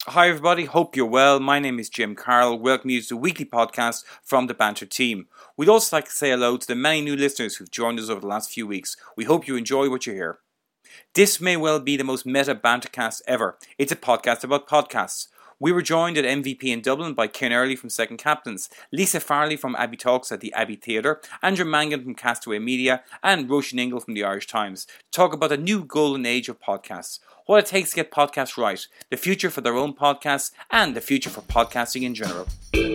Hi everybody, hope you're well. My name is Jim Carroll. Welcome you to the weekly podcast from the Banter team. We'd also like to say hello to the many new listeners who've joined us over the last few weeks. We hope you enjoy what you hear. This may well be the most meta bantercast ever. It's a podcast about podcasts. We were joined at MVP in Dublin by Ken Early from Second Captains, Lisa Farley from Abbey Talks at the Abbey Theatre, Andrew Mangan from Castaway Media, and Roisin Ingle from the Irish Times to talk about the new golden age of podcasts, what it takes to get podcasts right, the future for their own podcasts, and the future for podcasting in general.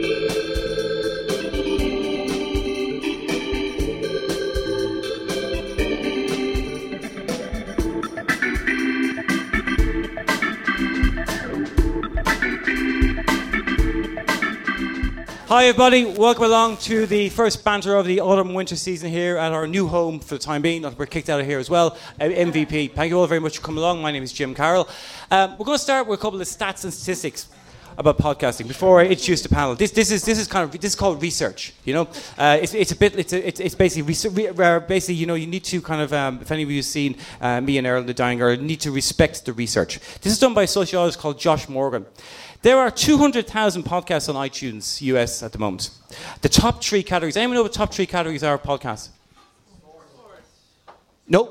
Hi everybody, welcome along to the first banter of the autumn-winter season here at our new home for the time being. We're kicked out of here as well, MVP. Thank you all very much for coming along. My name is Jim Carroll. We're going to start with a couple of stats and statistics about podcasting before I introduce the panel. This is called research. You know, it's basically basically you know you need to kind of if any of you have seen me and Earl the Dying Girl, you need to respect the research. This is done by a sociologist called Josh Morgan. There are 200,000 podcasts on iTunes US at the moment. The top three categories. Anyone know what the top three categories are of podcasts? No.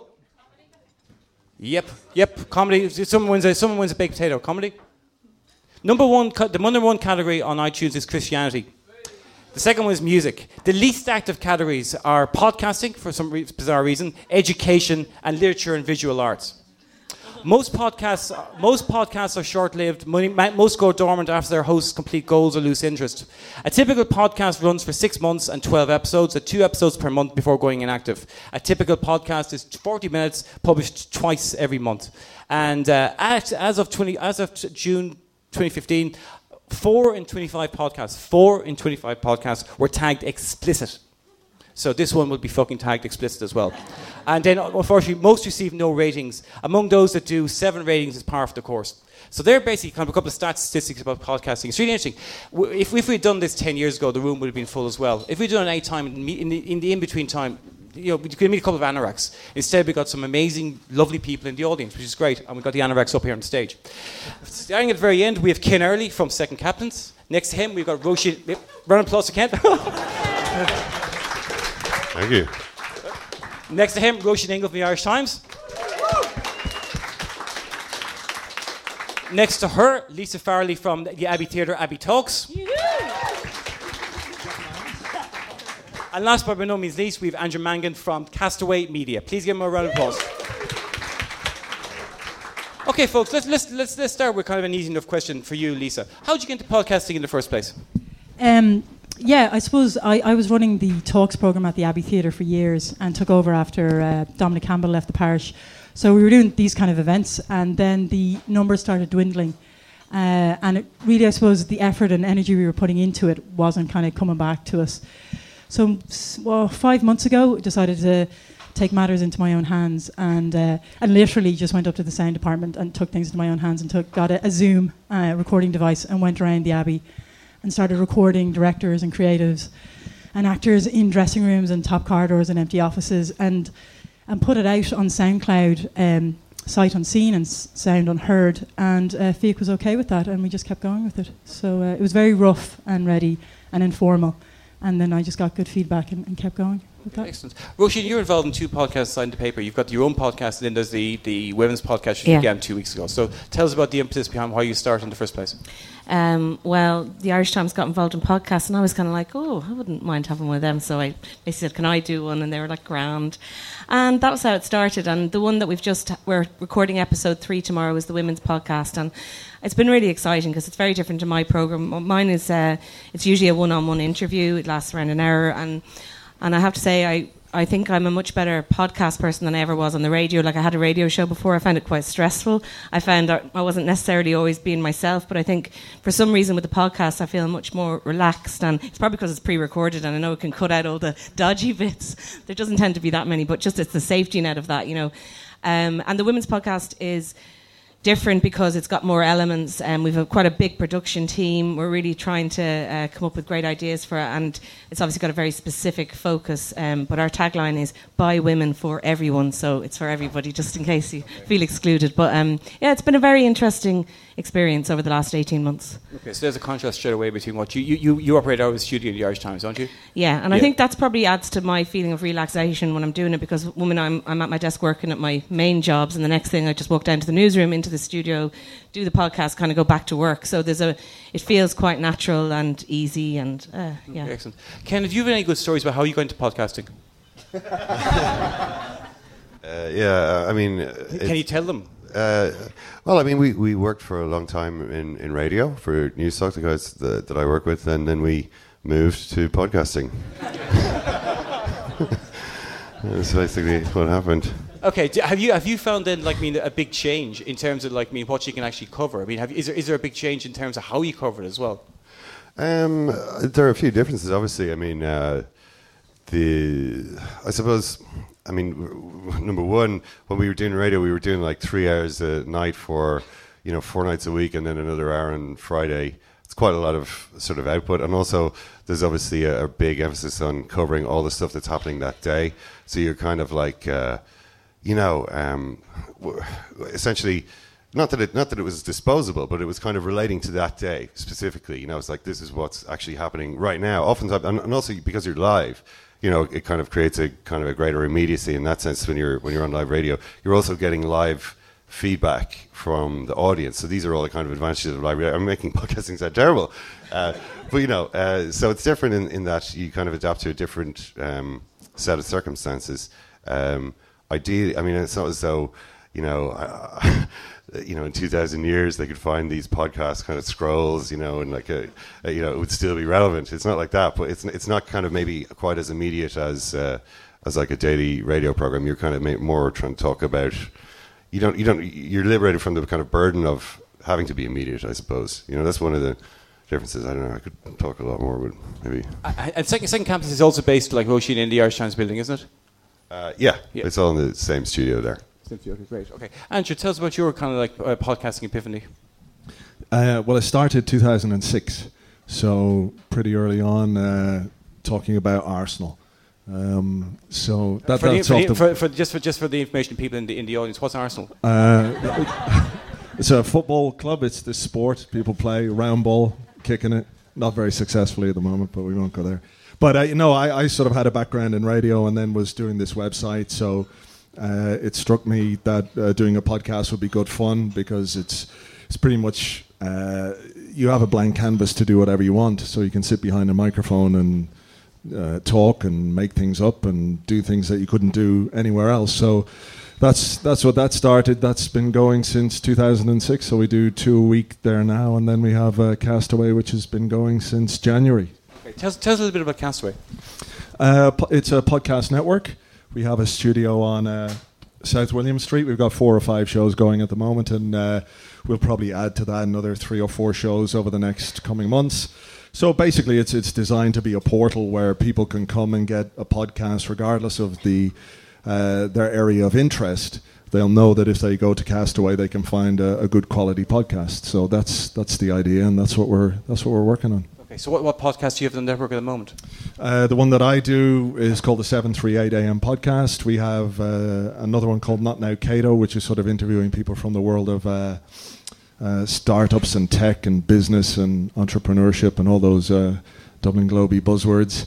Yep. Comedy. Someone wins a baked potato. Comedy. The number one category on iTunes is Christianity. The second one is music. The least active categories are podcasting, for some bizarre reason, education, and literature and visual arts. Most podcasts are short-lived. Most go dormant after their hosts complete goals or lose interest. A typical podcast runs for 6 months and 12 episodes, at 2 episodes per month before going inactive. A typical podcast is 40 minutes, published twice every month. And as of June 2015, 4 in 25 podcasts were tagged explicit. So this one will be fucking tagged explicit as well. And then, unfortunately, most receive no ratings. Among those that do, 7 ratings is par for the course. So they're basically kind of a couple of statistics about podcasting. It's really interesting. If we'd done this 10 years ago, the room would have been full as well. If we'd done it any time, in the in-between time, you know, we could meet a couple of anoraks. Instead, we got some amazing, lovely people in the audience, which is great. And we got the anoraks up here on the stage. Starting at the very end, we have Ken Early from Second Captains. Next to him, we've got Roisin. Round of applause to Ken. Thank you. Next to him, Roisin Ingle from the Irish Times. Next to her, Lisa Farley from the Abbey Theatre, Abbey Talks. And last but by no means least, we have Andrew Mangan from Castaway Media. Please give him a round of applause. Okay, folks, let's start with kind of an easy enough question for you, Lisa. How did you get into podcasting in the first place? Yeah, I suppose I was running the talks programme at the Abbey Theatre for years and took over after Dominic Campbell left the parish. So we were doing these kind of events, and then the numbers started dwindling. And it really, I suppose, the effort and energy we were putting into it wasn't kind of coming back to us. So 5 months ago, I decided to take matters into my own hands and literally just went up to the sound department and took things into my own hands and got a Zoom recording device and went around the Abbey and started recording directors and creatives and actors in dressing rooms and top corridors and empty offices and put it out on SoundCloud, sight unseen and sound unheard, and Fiach was okay with that and we just kept going with it. So it was very rough and ready and informal, and then I just got good feedback and kept going with that. Excellent. Roisin, you're involved in 2 podcasts signed to paper. You've got your own podcast and then there's the women's podcast you began 2 weeks ago. So tell us about the impetus behind why you started in the first place. Well, the Irish Times got involved in podcasts and I was kind of like, I wouldn't mind having one of them. So I basically said, can I do one? And they were like, grand. And that was how it started. And the one that we're recording episode 3 tomorrow is the women's podcast. And it's been really exciting because it's very different to my programme. Mine is, it's usually a one-on-one interview. It lasts around an hour. And I have to say, I think I'm a much better podcast person than I ever was on the radio. Like, I had a radio show before. I found it quite stressful. I found that I wasn't necessarily always being myself, but I think for some reason with the podcast I feel much more relaxed, and it's probably because it's pre-recorded and I know it can cut out all the dodgy bits. There doesn't tend to be that many, but just it's the safety net of that, you know. And the women's podcast is different because it's got more elements, and we've quite a big production team. We're really trying to come up with great ideas for it, and it's obviously got a very specific focus. But our tagline is "By women for everyone," so it's for everybody, just in case you feel excluded. But yeah, it's been a very interesting experience over the last 18 months. Okay, so there's a contrast straight away between what you operate out of the studio in the Irish Times, don't you? Yeah, and I think that's probably adds to my feeling of relaxation when I'm doing it, because when I'm at my desk working at my main jobs, and the next thing I just walk down to the newsroom, into the studio, do the podcast, kind of go back to work. So it feels quite natural and easy, and yeah. Okay, excellent. Ken, have you had any good stories about how you got into podcasting? Yeah, I mean... Can you tell them? Well, I mean, we worked for a long time in radio for Newstalk, the guys that I work with, and then we moved to podcasting. That's basically what happened. Okay, have you found then a big change in terms of what you can actually cover? I mean, is there a big change in terms of how you cover it as well? There are a few differences, obviously. I mean, number one, when we were doing radio, we were doing like 3 hours a night for 4 nights a week, and then another hour on Friday. It's quite a lot of sort of output, and also there's obviously a big emphasis on covering all the stuff that's happening that day. So you're kind of like, essentially, not that it was disposable, but it was kind of relating to that day specifically. It's like, this is what's actually happening right now. Oftentimes, and also because you're live, it kind of creates a kind of a greater immediacy in that sense. When you're on live radio, you're also getting live feedback from the audience. So these are all the kind of advantages of live radio. I'm making podcasting sound terrible, but so it's different in that you kind of adapt to a different set of circumstances. Ideally, I mean, it's not as though in 2,000 years they could find these podcast kind of scrolls, and like it would still be relevant. It's not like that, but it's not kind of maybe quite as immediate as like a daily radio program. You're kind of more trying to talk about. You're liberated from the kind of burden of having to be immediate, I suppose. That's one of the differences. I don't know. I could talk a lot more, but maybe. And second campus is also based like Roisin in the Irish Times building, isn't it? Yeah, it's all in the same studio there. Okay, great. Okay, Andrew, tell us about your kind of like podcasting epiphany. Well, I started 2006, so pretty early on, talking about Arsenal. So that's just for the information of people in the audience. What's Arsenal? It's a football club. It's the sport people play, round ball, kicking it. Not very successfully at the moment, but we won't go there. But I sort of had a background in radio and then was doing this website, so. It struck me that doing a podcast would be good fun because it's pretty much you have a blank canvas to do whatever you want, so you can sit behind a microphone and talk and make things up and do things that you couldn't do anywhere else. So that's what that started. That's been going since 2006. So we do 2 a week there now, and then we have Castaway, which has been going since January. Okay. Tell us a little bit about Castaway. It's a podcast network. We have a studio on South William Street. We've got 4 or 5 shows going at the moment, and we'll probably add to that another 3 or 4 shows over the next coming months. So basically, it's designed to be a portal where people can come and get a podcast regardless of their area of interest. They'll know that if they go to Castaway, they can find a good quality podcast. So that's the idea, and that's what we're working on. Okay, so what podcast do you have on the network at the moment? The one that I do is called the 738 AM podcast. We have another one called Not Now Cato, which is sort of interviewing people from the world of startups and tech and business and entrepreneurship and all those Dublin Globey buzzwords.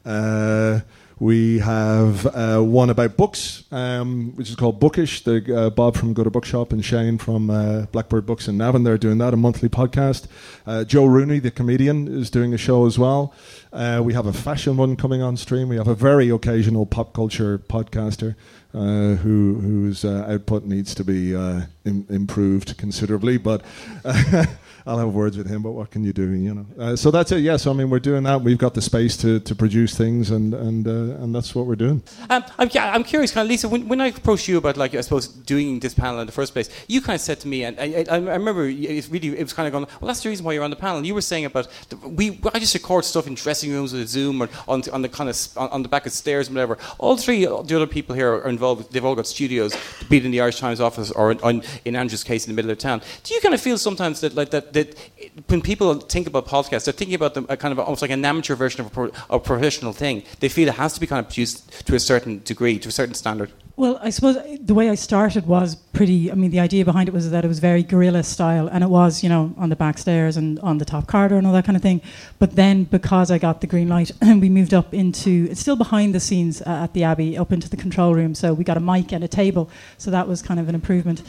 We have one about books, which is called Bookish. Bob from Gutter Bookshop and Shane from Blackbird Books in Navan, they're doing that, a monthly podcast. Joe Rooney, the comedian, is doing a show as well. We have a fashion one coming on stream. We have a very occasional pop culture podcaster whose output needs to be improved considerably, but I'll have words with him, but what can you do, So that's it, yes. I mean, we're doing that. We've got the space to produce things, and that's what we're doing. I'm curious, kind of, Lisa, when I approached you about, I suppose, doing this panel in the first place, you kind of said to me, and I remember it was kind of going, well, that's the reason why you're on the panel. You were saying about, I just record stuff in dressing rooms with a Zoom or on the kind of on the back of stairs and whatever. All 3 the other people here are involved they've all got studios, be it in the Irish Times office or in Andrew's case in the middle of town. Do you kind of feel sometimes that when people think about podcasts, they're thinking about them kind of almost like an amateur version of a professional thing? They feel it has to be kind of produced to a certain degree, to a certain standard. Well, I suppose the way I started was pretty. I mean, the idea behind it was that it was very guerrilla style, and it was, on the back stairs and on the top corridor and all that kind of thing. But then, because I got the green light, we moved up into. It's still behind the scenes at the Abbey, up into the control room. So we got a mic and a table. So that was kind of an improvement.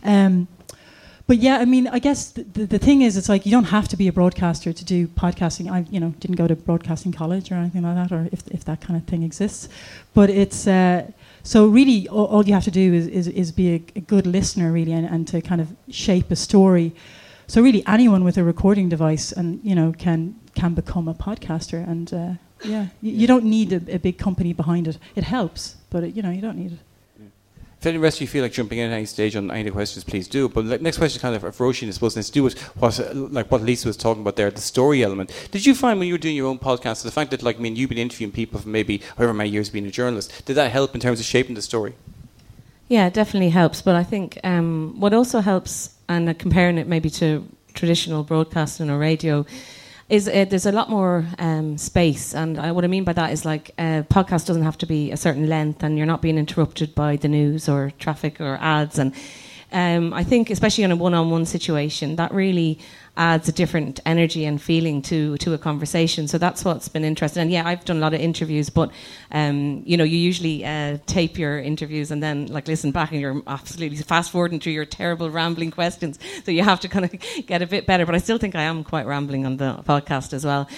But yeah, I mean, I guess the thing is, it's like you don't have to be a broadcaster to do podcasting. I, didn't go to broadcasting college or anything like that, or if that kind of thing exists. But it's. So really, all you have to do is be a good listener, really, and to kind of shape a story. So really, anyone with a recording device and can become a podcaster. And you don't need a big company behind it. It helps, but you don't need it. If any rest of you feel like jumping in at any stage on any of the questions, please do. But the next question is kind of for Roisin, I suppose, and it's to do with what Lisa was talking about there, the story element. Did you find when you were doing your own podcast, the fact that you've been interviewing people for maybe however many years being a journalist, did that help in terms of shaping the story? Yeah, it definitely helps. But I think what also helps, and comparing it maybe to traditional broadcasting or radio, is there's a lot more space, and what I mean by that is a podcast doesn't have to be a certain length, and you're not being interrupted by the news or traffic or ads. And I think, especially in a one-on-one situation, that really adds a different energy and feeling to a conversation. So that's what's been interesting. And yeah, I've done a lot of interviews, but you usually tape your interviews and then listen back, and you're absolutely fast forwarding through your terrible rambling questions. So you have to kind of get a bit better. But I still think I am quite rambling on the podcast as well.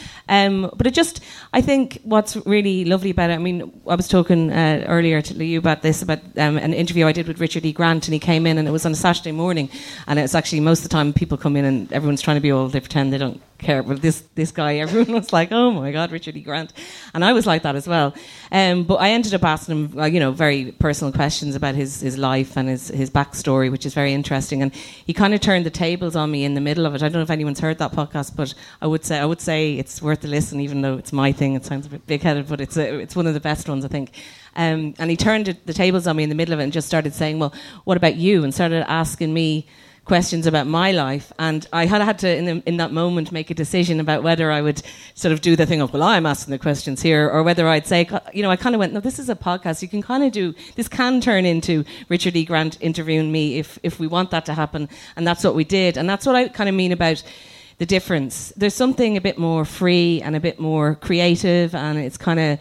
But I think what's really lovely about it, I mean, I was talking earlier to you about this, about an interview I did with Richard E. Grant, and he came in, and it was on a Saturday morning, and it's actually most of the time people come in and everyone's trying to be old, they pretend they don't care. But this guy, everyone was like, oh my God, Richard E. Grant. And I was like that as well. But I ended up asking him, very personal questions about his life and his backstory, which is very interesting. And he kind of turned the tables on me in the middle of it. I don't know if anyone's heard that podcast, but I would say it's worth a listen, even though it's my thing. It sounds a bit big-headed, but it's one of the best ones, I think. And he turned the tables on me in the middle of it and just started saying, well, what about you? And started asking me questions about my life, and I had to in that moment make a decision about whether I would sort of do the thing of, well, I'm asking the questions here, or whether I'd say, I kind of went, no, this is a podcast, you can kind of do, this can turn into Richard E. Grant interviewing me if we want that to happen, and that's what we did. And that's what I kind of mean about the difference. There's something a bit more free and a bit more creative, and it's kind of,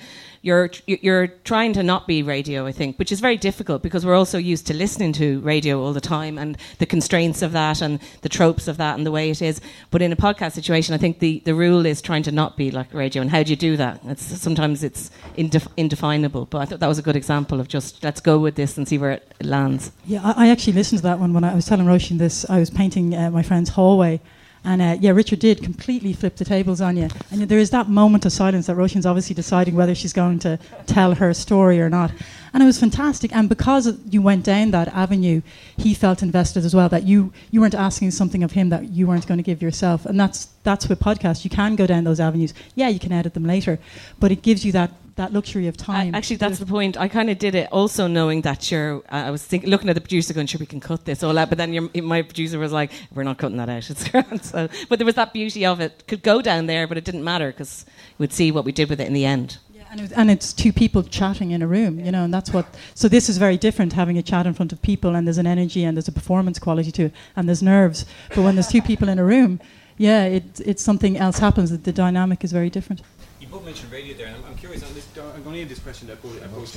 you're trying to not be radio, I think, which is very difficult because we're also used to listening to radio all the time and the constraints of that and the tropes of that and the way it is. But in a podcast situation, I think the rule is trying to not be like radio. And how do you do that? Sometimes it's indefinable. But I thought that was a good example of just, let's go with this and see where it lands. Yeah, I actually listened to that one when I was telling Roisin this. I was painting my friend's hallway. And Richard did completely flip the tables on you. And there is that moment of silence that Roisin's obviously deciding whether she's going to tell her story or not. And it was fantastic. And because you went down that avenue, he felt invested as well, that you weren't asking something of him that you weren't going to give yourself. And that's with podcasts. You can go down those avenues. Yeah, you can edit them later. But it gives you that luxury of time. Actually, that's the point. I kind of did it also knowing that I was looking at the producer going, sure, we can cut this all out. But then my producer was like, we're not cutting that out. It's grand. So, but there was that beauty of it. Could go down there, but it didn't matter because we'd see what we did with it in the end. Yeah, and it's two people chatting in a room, and that's what. So this is very different, having a chat in front of people, and there's an energy and there's a performance quality to it, and there's nerves. But when there's two people in a room, it's something else happens. The dynamic is very different. You both mentioned radio there, and I'm curious on this. I'm going to end this question that I posed.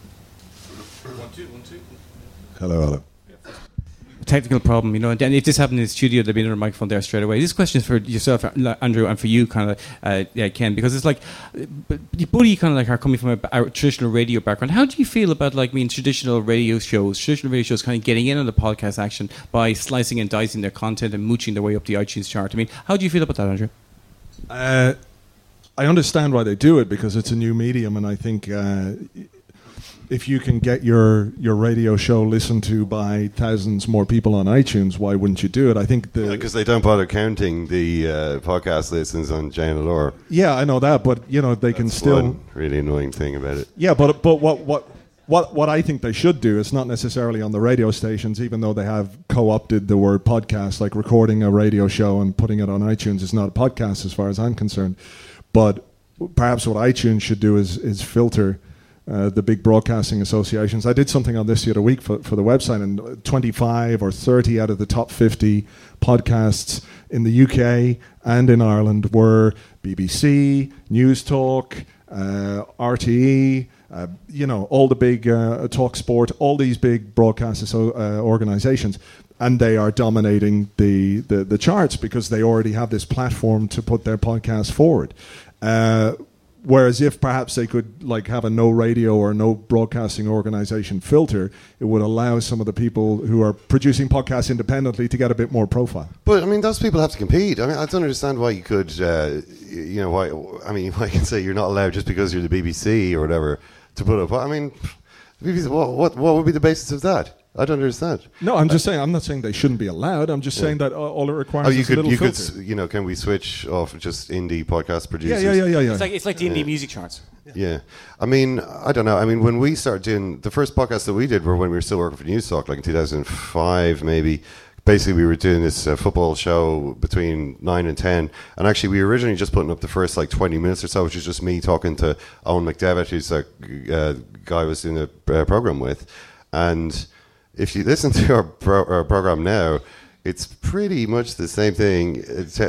1, 2, 1, 2. Hello. Technical problem, and if this happened in the studio, there'd be another microphone there straight away. This question is for yourself, Andrew, and for you, kind of, Ken, because it's like, you both kind of are coming from a traditional radio background. How do you feel about traditional radio shows kind of getting in on the podcast action by slicing and dicing their content and mooching their way up the iTunes chart? I mean, how do you feel about that, Andrew? I understand why they do it, because it's a new medium, and I think if you can get your radio show listened to by thousands more people on iTunes, why wouldn't you do it? I think because they don't bother counting the podcast listens on Jane and Laura. Yeah, I know that, but they can still. One really annoying thing about it. Yeah, but what What I think they should do is not necessarily on the radio stations, even though they have co-opted the word podcast, like recording a radio show and putting it on iTunes is not a podcast as far as I'm concerned. But perhaps what iTunes should do is filter the big broadcasting associations. I did something on this the other week for the website, and 25 or 30 out of the top 50 podcasts in the UK and in Ireland were BBC, News Talk, RTE, all the big Talk Sport, all these big broadcast organizations, and they are dominating the charts because they already have this platform to put their podcast forward. Whereas if perhaps they could have a no radio or no broadcasting organization filter, it would allow some of the people who are producing podcasts independently to get a bit more profile. But I mean, those people have to compete. I mean, I don't understand why you could, why you can say you're not allowed just because you're the BBC or whatever to put up. I mean, BBC, what would be the basis of that? I don't understand. No, I'm just saying. I'm not saying they shouldn't be allowed. I'm just saying that all it requires is a little filter. Can we switch off just indie podcast producers? Yeah. It's like the indie music charts. Yeah. I mean, I don't know. I mean, when we started doing the first podcast that we did were when we were still working for News Talk, like in 2005, maybe. Basically, we were doing this football show between 9 and 10, and actually, we were originally just putting up the first 20 minutes or so, which is just me talking to Owen McDevitt, who's a guy I was doing a program with, and if you listen to our program now, it's pretty much the same thing,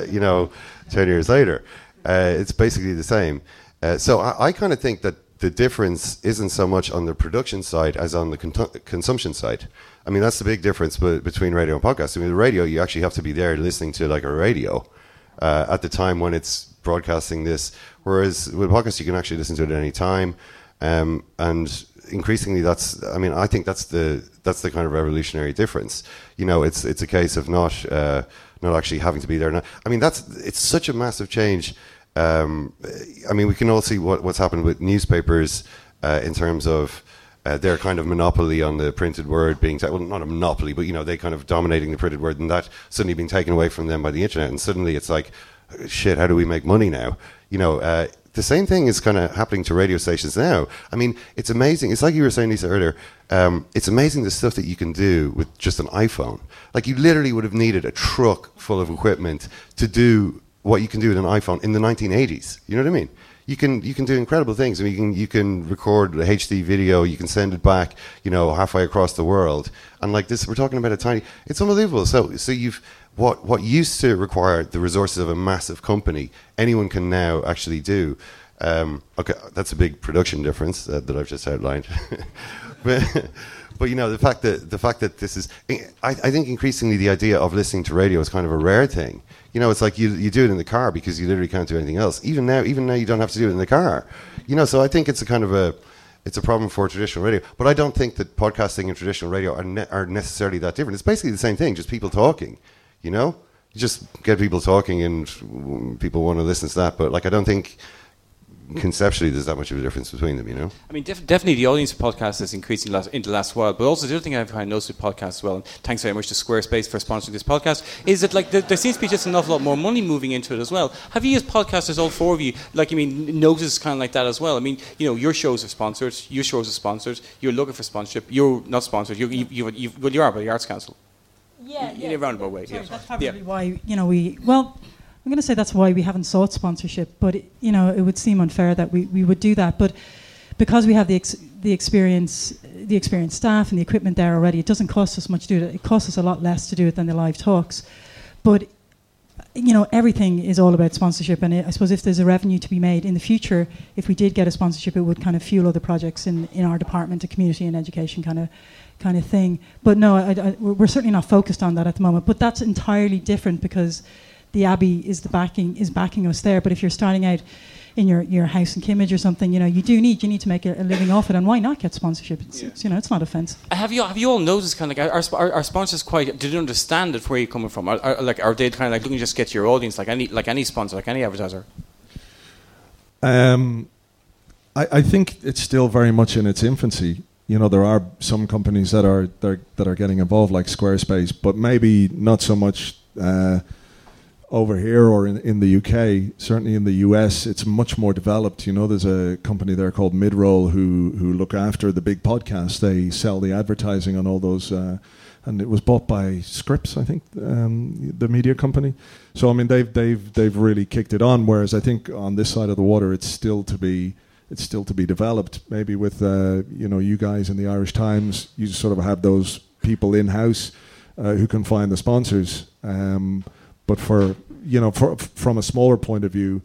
10 years later. It's basically the same. So I kind of think that the difference isn't so much on the production side as on the consumption side. I mean, that's the big difference between radio and podcast. I mean, the radio, you actually have to be there listening to a radio at the time when it's broadcasting this. Whereas with podcasts, you can actually listen to it at any time. And increasingly, I think that's the kind of revolutionary difference. It's a case of not actually having to be there. I mean, it's such a massive change. I mean, we can all see what's happened with newspapers in terms of their kind of monopoly on the printed word being well, not a monopoly, but they kind of dominating the printed word, and that suddenly being taken away from them by the internet, and suddenly it's like, shit, how do we make money now? The same thing is kind of happening to radio stations now. I mean, it's amazing. It's like you were saying, Lisa, earlier. It's amazing the stuff that you can do with just an iPhone. Like, you literally would have needed a truck full of equipment to do what you can do with an iPhone in the 1980s. You know what I mean? You can do incredible things. I mean, you can record a HD video. You can send it back, halfway across the world. And like this, we're talking about it's unbelievable. So you've what used to require the resources of a massive company, anyone can now actually do. Okay, that's a big production difference that I've just outlined. but the fact that this is, I think increasingly the idea of listening to radio is kind of a rare thing. It's like you do it in the car because you literally can't do anything else. Even now you don't have to do it in the car. So I think it's it's a problem for traditional radio. But I don't think that podcasting and traditional radio are necessarily that different. It's basically the same thing, just people talking. You just get people talking and people want to listen to that. But I don't think conceptually there's that much of a difference between them, I mean, definitely the audience of podcasts is increasing in the last while, but also the other thing I've kind of noticed with podcasts as well, and thanks very much to Squarespace for sponsoring this podcast, is that there seems to be just an awful lot more money moving into it as well. Have you as podcasters, all four of you, noticed kind of like that as well? I mean, your shows are sponsored, your shows are sponsored, you're looking for sponsorship, you're not sponsored, you are by the Arts Council. Yeah. In a roundabout way. Sorry, that's probably why, I'm going to say that's why we haven't sought sponsorship, but it would seem unfair that we would do that. But because we have the experienced staff and the equipment there already, it doesn't cost us much to do it. It costs us a lot less to do it than the live talks. But everything is all about sponsorship, and I suppose if there's a revenue to be made in the future, if we did get a sponsorship, it would kind of fuel other projects in our department, a community and education kind of thing. But no, we're certainly not focused on that at the moment. But that's entirely different because the Abbey is backing us there. But if you're starting out in your house in Kimmage or something, you need to make a living off it, and why not get sponsorship? It's not offense. Have you all noticed kind of our sponsors do they understand it where you're coming from? Are they kind of looking just get to your audience like any sponsor, like any advertiser? I think it's still very much in its infancy. There are some companies that are getting involved, like Squarespace, but maybe not so much over here or in the UK, certainly in the US, it's much more developed. You know, there's a company there called Midroll who look after the big podcasts. They sell the advertising on all those, and it was bought by Scripps, I think, the media company. So I mean, they've really kicked it on. Whereas I think on this side of the water, it's still to be developed. Maybe with you guys in the Irish Times, you sort of have those people in house who can find the sponsors. But from a smaller point of view,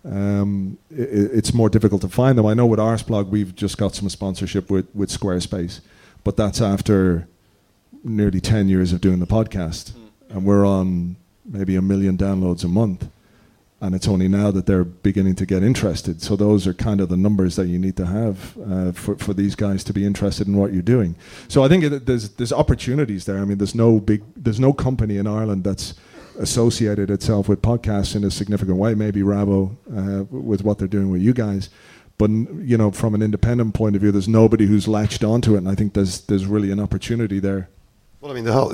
it's more difficult to find them. I know with Arsblog we've just got some sponsorship with Squarespace, but that's after nearly 10 years of doing the podcast, and we're on maybe 1 million downloads a month, and it's only now that they're beginning to get interested. So those are kind of the numbers that you need to have for these guys to be interested in what you're doing. So I think there's opportunities there. I mean, there's no company in Ireland that's associated itself with podcasts in a significant way. Maybe Rabo with what they're doing with you guys, but from an independent point of view, there's nobody who's latched onto it, and I think there's really an opportunity there. Well, I mean, the whole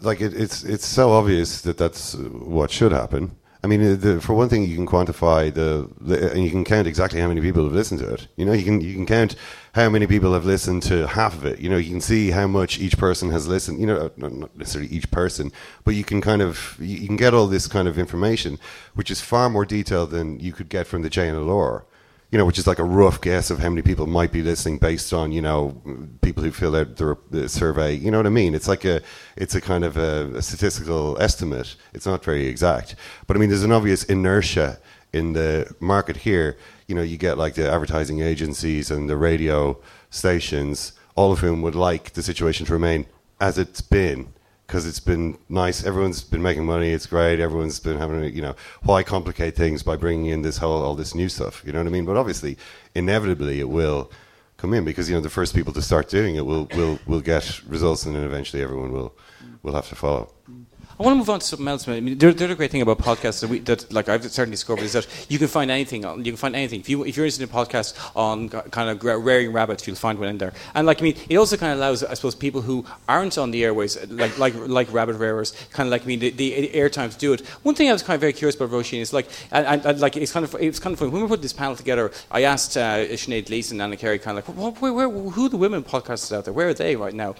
it's so obvious that that's what should happen. I mean, for one thing, you can quantify and you can count exactly how many people have listened to it. You know, you can count how many people have listened to half of it. You know, you can see how much each person has listened. You know, not necessarily each person, but you can you can get all this kind of information, which is far more detailed than you could get from the chain of lore. You know, which is like a rough guess of how many people might be listening based on, people who fill out the survey. You know what I mean? It's a kind of a statistical estimate. It's not very exact. But I mean, there's an obvious inertia in the market here. You know, you get like the advertising agencies and the radio stations, all of whom would like the situation to remain as it's been, because it's been nice. Everyone's been making money. It's great. Everyone's been having, why complicate things by bringing in all this new stuff? You know what I mean? But obviously, inevitably, it will come in because, the first people to start doing it will get results, and then eventually everyone will have to follow. I want to move on to something else. I mean, the other great thing about podcasts that I've certainly discovered is that you can find anything. You can find anything. If you're interested in podcasts on kind of rearing rabbits, you'll find one in there. And it also kind of allows, I suppose, people who aren't on the airways, like rabbit rearers, kind of the airtime to do it. One thing I was kind of very curious about, Roisin, is it's kind of funny. When we put this panel together, I asked Sinead Leeson and Anna Carey kind of who are the women podcasters out there? Where are they right now?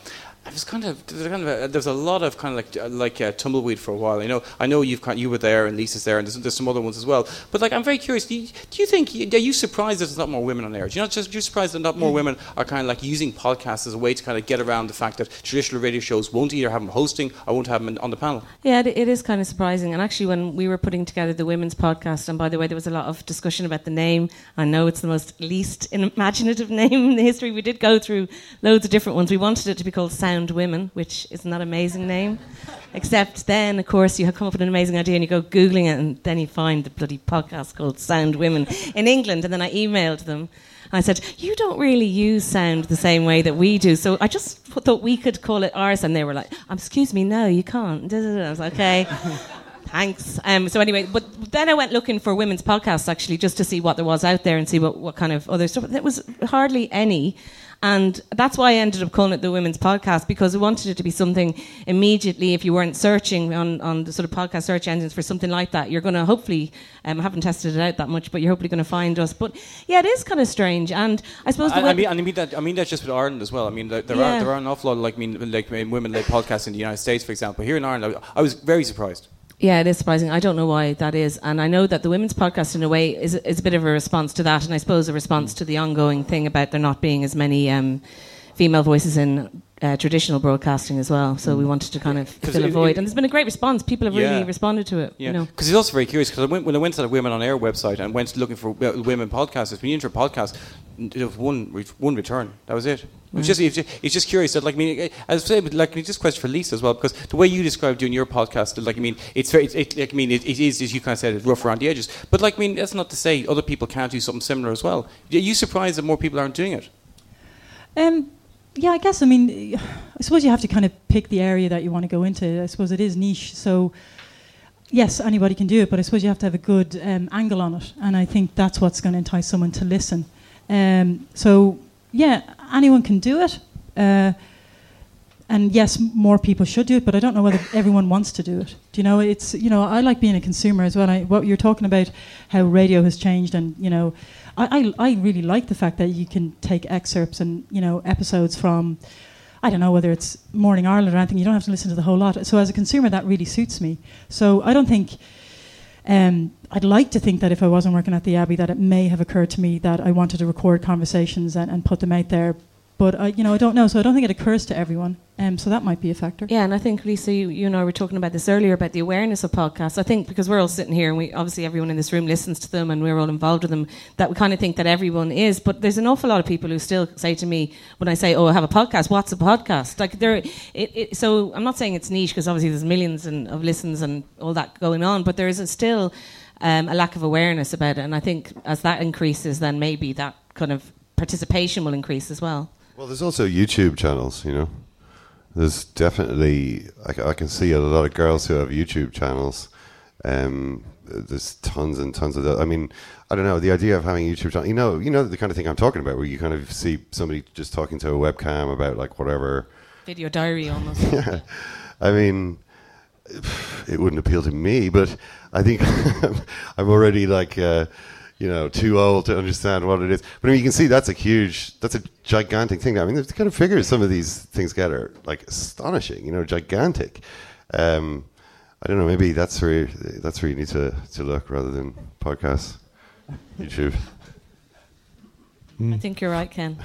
There's a lot of kind of tumbleweed for a while. I know you were there and Lisa's there, and there's some other ones as well. But I'm very curious. Do you think are you surprised there's not more women on air? You're surprised that not more women are kind of using podcasts as a way to kind of get around the fact that traditional radio shows won't either have them hosting or won't have them on the panel? Yeah, it is kind of surprising. And actually, when we were putting together the women's podcast, and by the way, there was a lot of discussion about the name. I know it's the most least imaginative name in the history. We did go through loads of different ones. We wanted it to be called Sound Women, which is not an amazing name. Except then, of course, you come up with an amazing idea and you go Googling it, and then you find the bloody podcast called Sound Women in England. And then I emailed them. I said, you don't really use sound the same way that we do, so I just thought we could call it ours. And they were like, excuse me, no, you can't. I was like, okay. Thanks. So anyway, but then I went looking for women's podcasts, actually, just to see what there was out there and see what kind of other stuff. There was hardly any. And that's why I ended up calling it the Women's Podcast, because we wanted it to be something immediately, if you weren't searching on the sort of podcast search engines for something like that, you're going to hopefully, I haven't tested it out that much, but you're hopefully going to find us. But yeah, it is kind of strange. And I suppose I mean that just with Ireland as well. I mean, there are an awful lot of women-led podcasts in the United States, for example. Here in Ireland, I was very surprised. Yeah, it is surprising. I don't know why that is. And I know that the Women's Podcast, in a way, is a bit of a response to that, and I suppose a response to the ongoing thing about there not being as many female voices in traditional broadcasting as well. So we wanted to kind of fill a void. And there's been a great response. People have really responded to it. Yeah, because it's also very curious, because when I went to the Women on Air website and went looking for women podcasters, when you enter a podcast, there was one return. That was it. It's just curious that, as I say, just a question for Lisa as well, because the way you described doing your podcast, it is, as you kind of said, it's rough around the edges. But that's not to say other people can't do something similar as well. Are you surprised that more people aren't doing it? Yeah, I guess. I suppose you have to kind of pick the area that you want to go into. I suppose it is niche, so yes, anybody can do it, but I suppose you have to have a good angle on it, and I think that's what's going to entice someone to listen. So yeah, anyone can do it. and yes, more people should do it, but I don't know whether everyone wants to do it. Do you know? It's, you know, I like being a consumer as well. What you're talking about, how radio has changed, and you know, I really like the fact that you can take excerpts and, you know, episodes from, I don't know whether it's Morning Ireland or anything. You don't have to listen to the whole lot. So as a consumer, that really suits me. So I don't think. I'd like to think that if I wasn't working at the Abbey, that it may have occurred to me that I wanted to record conversations and put them out there. But I don't know, so I don't think it occurs to everyone. So that might be a factor. Yeah, and I think, Lisa, you and I were talking about this earlier, about the awareness of podcasts. I think because we're all sitting here and we obviously everyone in this room listens to them and we're all involved with them, that we kind of think that everyone is. But there's an awful lot of people who still say to me, when I say, oh, I have a podcast, what's a podcast? Like so I'm not saying it's niche, because obviously there's millions of listens and all that going on, but there is still a lack of awareness about it. And I think as that increases, then maybe that kind of participation will increase as well. Well, there's also YouTube channels, you know. There's definitely, I can see a lot of girls who have YouTube channels. There's tons and tons of that. I mean, I don't know, the idea of having a YouTube channel, you know the kind of thing I'm talking about, where you kind of see somebody just talking to a webcam about like whatever. Video diary almost. Yeah. I mean, it wouldn't appeal to me, but I think I'm already like, too old to understand what it is. But I mean, you can see that's a gigantic thing. I mean, the kind of figures some of these things get are like astonishing, gigantic. I don't know, maybe that's where you need to look rather than podcasts, YouTube. I think you're right, Ken.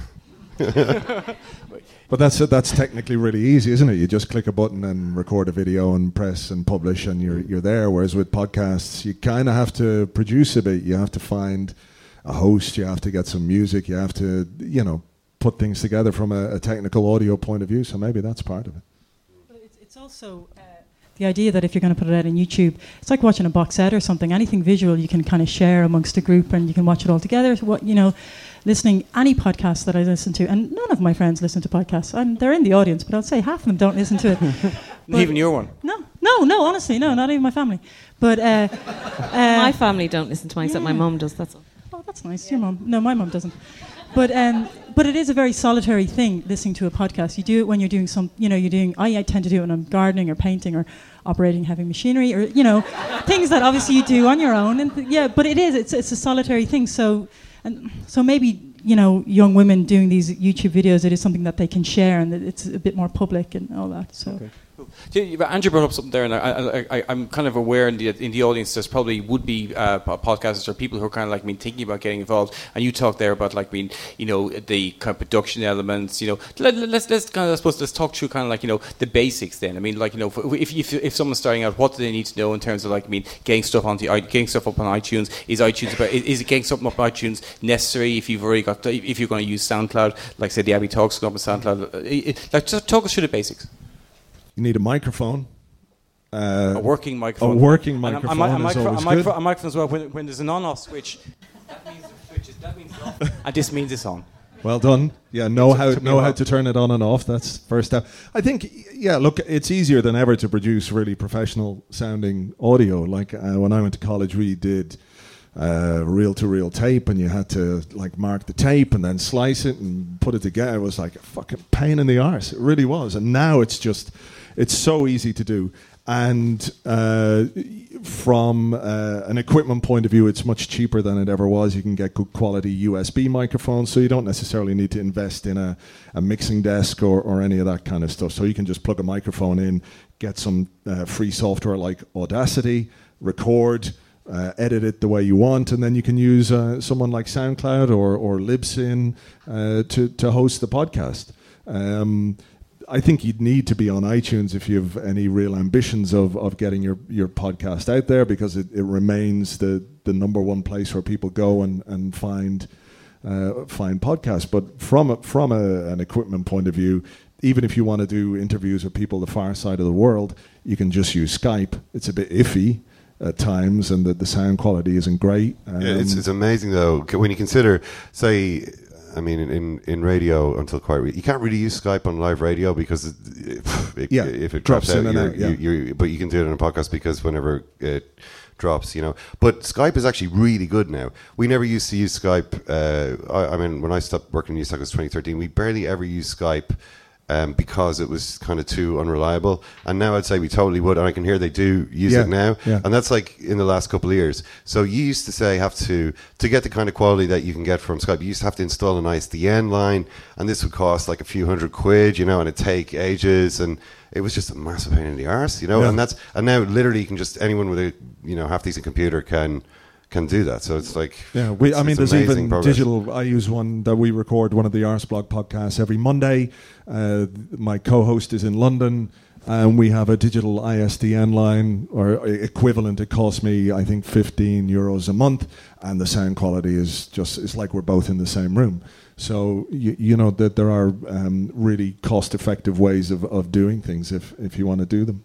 But that's technically really easy, isn't it? You just click a button and record a video and press and publish, and you're there. Whereas with podcasts, you kind of have to produce a bit. You have to find a host. You have to get some music. You have to, put things together from a technical audio point of view. So maybe that's part of it. But it's also the idea that if you're going to put it out on YouTube, it's like watching a box set or something. Anything visual you can kind of share amongst a group, and you can watch it all together. So listening any podcast that I listen to, and none of my friends listen to podcasts. They're in the audience, but I'll say half of them don't listen to it. Even your one? No, honestly, no, not even my family. But my family don't listen to mine, except my mum does. That's all. Oh, that's nice. Your mum? No, my mum doesn't. But it is a very solitary thing, listening to a podcast. You do it when you're doing I tend to do it when I'm gardening or painting or operating heavy machinery, or things that obviously you do on your own. And but it's a solitary thing. So maybe, young women doing these YouTube videos, it is something that they can share, and it's a bit more public and all that. So. Okay. But Andrew brought up something there, and I'm kind of aware in the audience there's probably would be podcasters or people who are kind of like thinking about getting involved. And you talked there about the kind of production elements. Let's kind of let's talk through kind of like the basics. Then I mean if someone's starting out, what do they need to know in terms of getting stuff up on iTunes? Is getting something up on iTunes necessary if you've already got if you're going to use SoundCloud, like say the Abbey Talks go up on SoundCloud? Just talk us through the basics. You need a microphone. A working microphone. A working microphone is always good. A microphone as well. When there's an on-off switch, that means the switch is off, and this means it's on. Well done. Yeah, know how to turn it on and off. That's first step. I think. Yeah, look, it's easier than ever to produce really professional sounding audio. Like when I went to college, we did reel-to-reel tape, and you had to mark the tape and then slice it and put it together. It was like a fucking pain in the arse. It really was. And now it's so easy to do. And from an equipment point of view, it's much cheaper than it ever was. You can get good quality USB microphones, so you don't necessarily need to invest in a mixing desk or any of that kind of stuff. So you can just plug a microphone in, get some free software like Audacity, record, edit it the way you want, and then you can use someone like SoundCloud or Libsyn to host the podcast. I think you'd need to be on iTunes if you have any real ambitions of getting your podcast out there, because it remains the number one place where people go and find podcasts. But from an equipment point of view, even if you want to do interviews with people the far side of the world, you can just use Skype. It's a bit iffy at times, and the sound quality isn't great. It's amazing though when you consider, say, I mean, in radio until quite you can't really use Skype on live radio because if it drops out, but you can do it on a podcast because whenever it drops, But Skype is actually really good now. We never used to use Skype. I mean, when I stopped working in Newstalk, it was 2013. We barely ever used Skype because it was kind of too unreliable. And now I'd say we totally would, and I can hear they do use it now. Yeah. And that's like in the last couple of years. So you used to say to get the kind of quality that you can get from Skype, you used to have to install an ISDN line, and this would cost like a few £100, and it'd take ages, and it was just a massive pain in the arse, Yeah. And now literally you can just, anyone with a half decent computer can do that. So it's like, there's even digital. I use one that we record one of the Arseblog podcasts every Monday. My co-host is in London, and we have a digital ISDN line or equivalent. It costs me, I think, €15 a month, and the sound quality is just, it's like we're both in the same room. So you know that there are really cost-effective ways of doing things if you want to do them.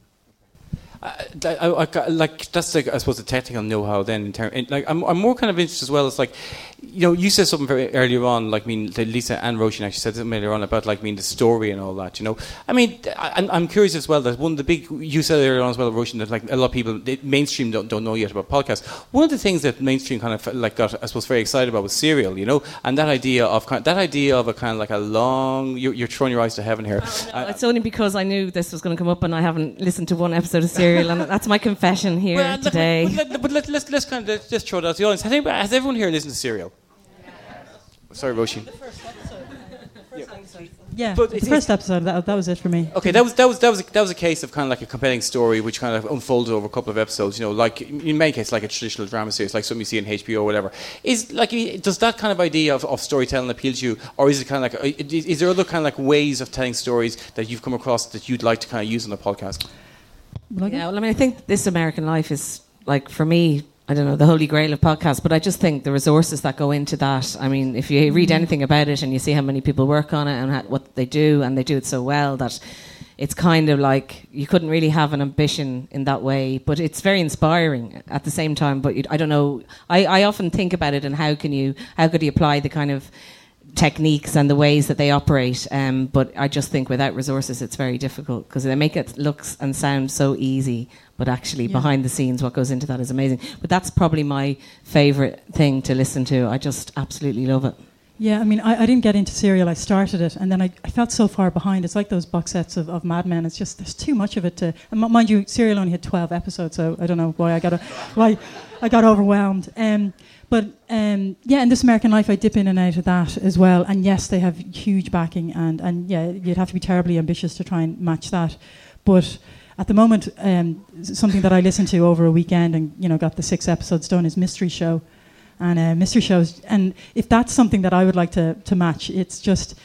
That's like, I suppose, the technical know-how. Then, I'm more kind of interested as well. It's like, you said something very earlier on. Lisa and Roisin actually said something earlier on about the story and all that. I'm curious as well that one of the big, you said earlier on as well, Roisin, that a lot of people mainstream don't know yet about podcasts. One of the things that mainstream kind of got, I suppose, very excited about was Serial. And that idea of a kind of like a long. You're throwing your eyes to heaven here. No, it's only because I knew this was going to come up, and I haven't listened to one episode of Serial. And that's my confession here today. Let's kind of just throw it out to the audience. Has everyone here listened to Serial? Sorry, Roisin. Yeah, but the first episode, that was it for me. Okay, that was a case of kind of like a compelling story which kind of unfolded over a couple of episodes. Like in many cases, like a traditional drama series, like something you see in HBO or whatever. Does that kind of idea of storytelling appeal to you, or is it kind of like is there other kind of like ways of telling stories that you've come across that you'd like to kind of use on a podcast? I think This American Life is, like, for me, I don't know, the holy grail of podcasts, but I just think the resources that go into that, I mean, if you read anything about it and you see how many people work on it and what they do, and they do it so well that it's kind of like you couldn't really have an ambition in that way, but it's very inspiring at the same time. But I don't know, I often think about it and how could you apply the kind of techniques and the ways that they operate, but I just think without resources it's very difficult, because they make it look and sound so easy, but actually behind the scenes what goes into that is amazing. But that's probably my favourite thing to listen to. I just absolutely love it. Yeah, I mean, I didn't get into Serial. I started it, and then I felt so far behind. It's like those box sets of Mad Men. It's just, there's too much of it to... And mind you, Serial only had 12 episodes, so I don't know why I got overwhelmed. But in This American Life, I dip in and out of that as well. And yes, they have huge backing, and yeah, you'd have to be terribly ambitious to try and match that. But at the moment, something that I listened to over a weekend and got the 6 episodes done is Mystery Show. And mystery shows, and if that's something that I would like to match, it's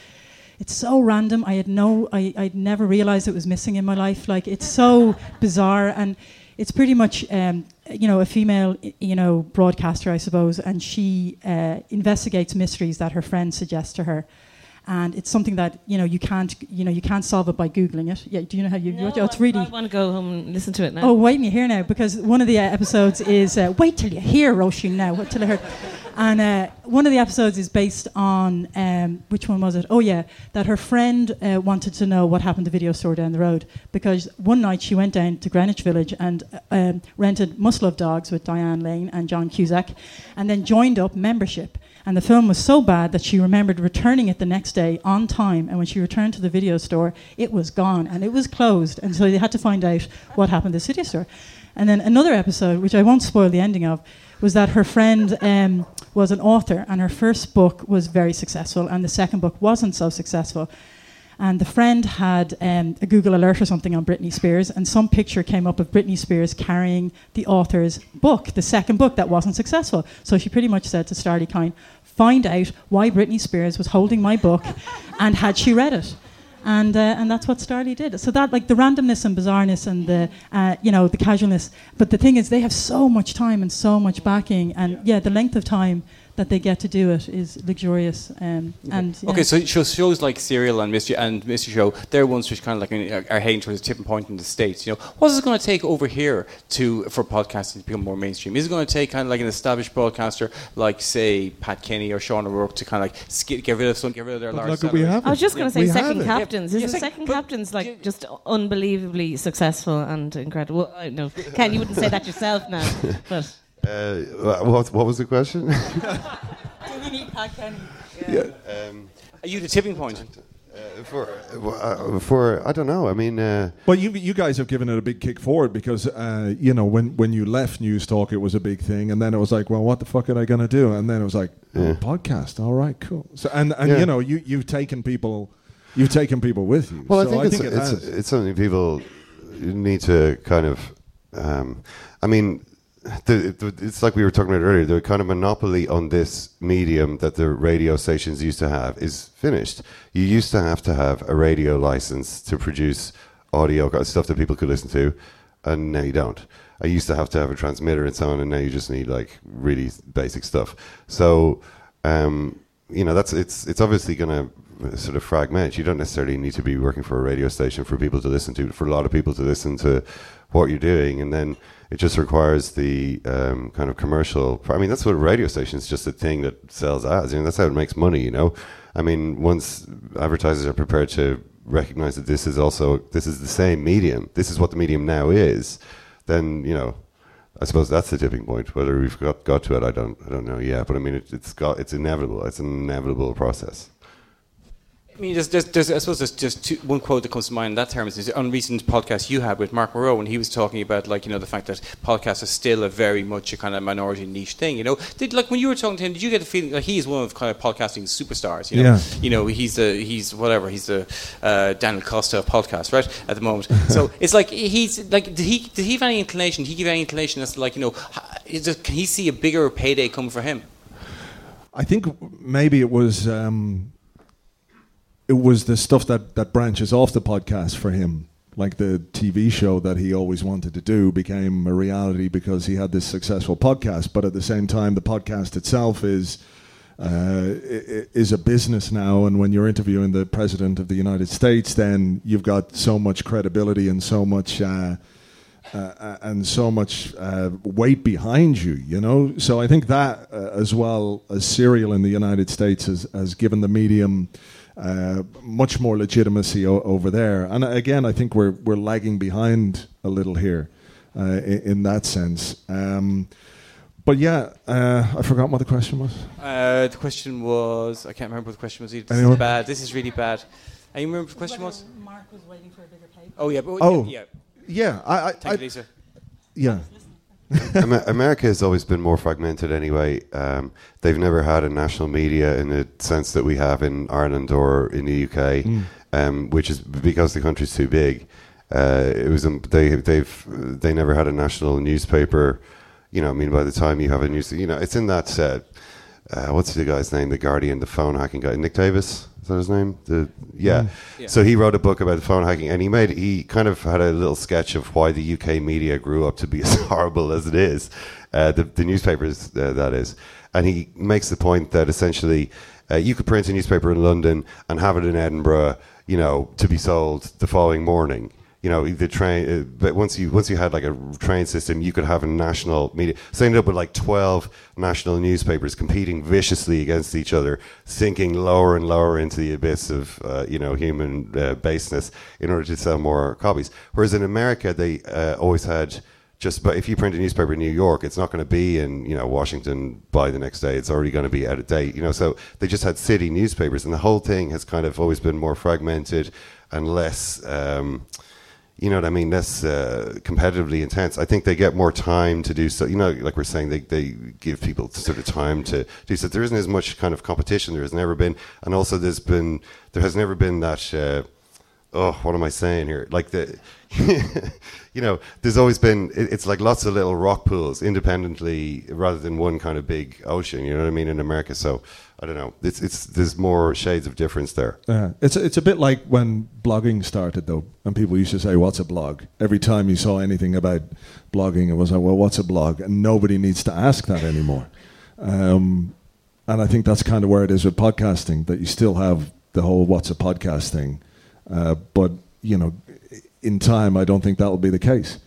so random. I'd never realised it was missing in my life. Like, it's so bizarre, and it's pretty much a female broadcaster, I suppose, and she investigates mysteries that her friends suggest to her. And it's something that you can't solve it by googling it. Yeah, do you know how you? No, it's really. I want to go home and listen to it now. Oh, wait till you hear now, because one of the episodes is wait till you hear, Roisin. Now, wait till I hear. And one of the episodes is based on which one was it? Oh yeah, that her friend wanted to know what happened to Video Store down the road, because one night she went down to Greenwich Village and rented Must Love Dogs with Diane Lane and John Cusack, and then joined up membership. And the film was so bad that she remembered returning it the next day on time. And when she returned to the video store, it was gone and it was closed. And so they had to find out what happened to the video store. And then another episode, which I won't spoil the ending of, was that her friend was an author, and her first book was very successful, and the second book wasn't so successful. And the friend had a Google alert or something on Britney Spears, and some picture came up of Britney Spears carrying the author's book, the second book that wasn't successful. So she pretty much said to Stardy Kine, find out why Britney Spears was holding my book and had she read it. And that's what Starly did. So that, like, the randomness and bizarreness and the casualness. But the thing is, they have so much time and so much backing, and the length of time that they get to do it is luxurious. Okay, so shows like Serial and Mystery Show, they're ones which kind of like are heading towards a tipping point in the States. What is it going to take over here for podcasting to become more mainstream? Is it going to take kind of like an established broadcaster like, say, Pat Kenny or Sean O'Rourke to kind of like get rid of their large salaries? I was just going to say Second Captains. Second Captains like just unbelievably successful and incredible? Well, no, Ken, you wouldn't say that yourself now, but. What was the question? Do we need Pat Kenny? Are you the tipping point? For I don't know. I mean, Well, you guys have given it a big kick forward because you know when you left News Talk, it was a big thing, and then it was like, well, what the fuck are I going to do? And then it was like, podcast. All right, cool. So and you know you've taken people with you. Well, so I think it's something people need to kind of. I mean, it's like we were talking about earlier. The kind of monopoly on this medium that the radio stations used to have is finished. You used to have a radio license to produce audio stuff that people could listen to, and now you don't. I used to have a transmitter and so on, and now you just need like really basic stuff. So, you know, it's obviously going to sort of fragment. You don't necessarily need to be working for a radio station for people to listen to, for a lot of people to listen to what you're doing, and then it just requires the kind of commercial. I mean, that's what a radio station is, just a thing that sells ads. You know, that's how it makes money. You know, I mean, once advertisers are prepared to recognize that this is the same medium, this is what the medium now is, then you know, I suppose that's the tipping point. Whether we've got to it, I don't know yet. But I mean, it's inevitable. It's an inevitable process. I mean, there's I suppose there's just one quote that comes to mind in that term is on recent podcast you had with Mark Moreau, and he was talking about, like, you know, the fact that podcasts are still a very much a kind of minority niche thing. You know, like when you were talking to him, did you get the feeling like he's one of kind of podcasting superstars? You know, yeah. You know, he's the Daniel Costa of podcasts, right, at the moment. So it's like he's like, did he have any inclination? Did he give any inclination as to, like, you know, can he see a bigger payday coming for him? I think maybe it was. It was the stuff that branches off the podcast for him, like the TV show that he always wanted to do became a reality because he had this successful podcast. But at the same time, the podcast itself is a business now. And when you're interviewing the President of the United States, then you've got so much credibility and so much weight behind you, you know. So I think that as well as Serial in the United States has given the medium much more legitimacy over there. And again, I think we're lagging behind a little here in that sense. But yeah, I forgot what the question was. The question was, I can't remember what the question was either. This is bad. This is really bad. And you remember what the question was? Mark was waiting for a bigger paper. Oh yeah. Yeah. Take it, Lisa. Yeah. America has always been more fragmented anyway. They've never had a national media in the sense that we have in Ireland or in the UK, which is because the country's too big. They never had a national newspaper. You know, I mean, by the time you have a news, you know, it's in that what's the guy's name? The Guardian, the phone hacking guy, Nick Davis. Is that his name? Yeah. So he wrote a book about the phone hacking, and he kind of had a little sketch of why the UK media grew up to be as horrible as it is, the newspapers, that is. And he makes the point that essentially you could print a newspaper in London and have it in Edinburgh, you know, to be sold the following morning. You know, the train. But once you had like a train system, you could have a national media. So you ended up with like 12 national newspapers competing viciously against each other, sinking lower and lower into the abyss of human baseness in order to sell more copies. Whereas in America, they always had but if you print a newspaper in New York, it's not going to be in Washington by the next day. It's already going to be out of date. You know, so they just had city newspapers, and the whole thing has kind of always been more fragmented and less. You know what I mean? Less competitively intense. I think they get more time to do so. You know, like we're saying, they give people sort of time to do so. There isn't as much kind of competition. There has never been, and also there has never been that. What am I saying here? Like there's always been. It's like lots of little rock pools independently, rather than one kind of big ocean. You know what I mean? In America, so. I don't know. There's more shades of difference there. It's a bit like when blogging started, though, and people used to say, "What's a blog?" Every time you saw anything about blogging, it was like, "Well, what's a blog?" And nobody needs to ask that anymore. And I think that's kind of where it is with podcasting. That you still have the whole "What's a podcast" thing, but you know, in time, I don't think that will be the case.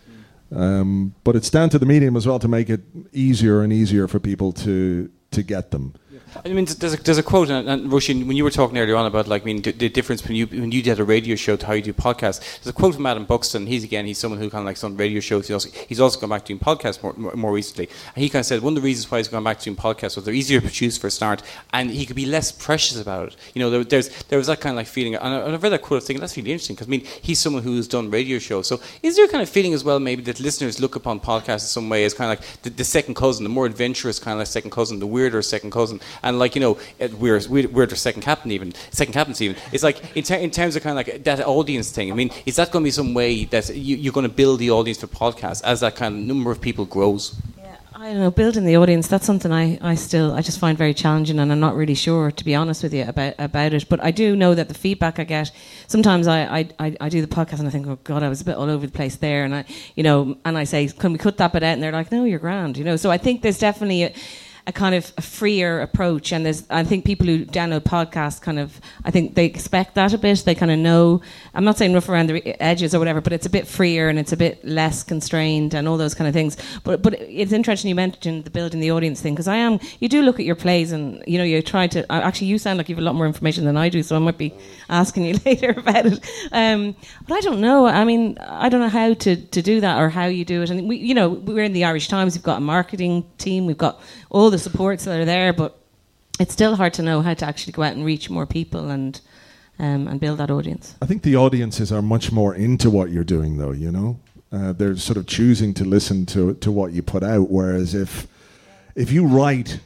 But it's down to the medium as well to make it easier and easier for people to get them. I mean, there's a quote, and Roisin, when you were talking earlier on about, like, I mean, the difference when you did a radio show to how you do podcasts. There's a quote from Adam Buxton. He's someone who kind of like some radio shows. He's also gone back to doing podcasts more recently. And he kind of said one of the reasons why he's gone back to doing podcasts was they're easier to produce for a start, and he could be less precious about it. You know, there was that kind of like feeling, and I've read that quote, thinking that's really interesting because I mean, he's someone who's done radio shows. So is there a kind of feeling as well, maybe that listeners look upon podcasts in some way as kind of like the second cousin, the more adventurous kind of like second cousin, the weirder second cousin, and like, you know, we're their second captains even. It's like in terms of kind of like that audience thing. I mean, is that going to be some way that you're going to build the audience for podcasts as that kind of number of people grows? Yeah, I don't know. Building the audience, that's something I just find very challenging, and I'm not really sure, to be honest with you, about it. But I do know that the feedback I get, sometimes I do the podcast and I think, oh God, I was a bit all over the place there, and I say, can we cut that bit out? And they're like, no, you're grand, you know. So I think there's definitely a kind of a freer approach, and I think people who download podcasts I think they expect that a bit. They kind of know, I'm not saying rough around the edges or whatever, but it's a bit freer and it's a bit less constrained and all those kind of things. But it's interesting you mentioned the building the audience thing, because you do look at your plays and, you know, you try to, actually you sound like you have a lot more information than I do, so I might be asking you later about it. But I don't know. I mean, I don't know how to do that or how you do it. And we're in the Irish Times, we've got a marketing team, we've got all the supports that are there, but it's still hard to know how to actually go out and reach more people and build that audience. I think the audiences are much more into what you're doing, though. You know, they're sort of choosing to listen to what you put out. Whereas if you write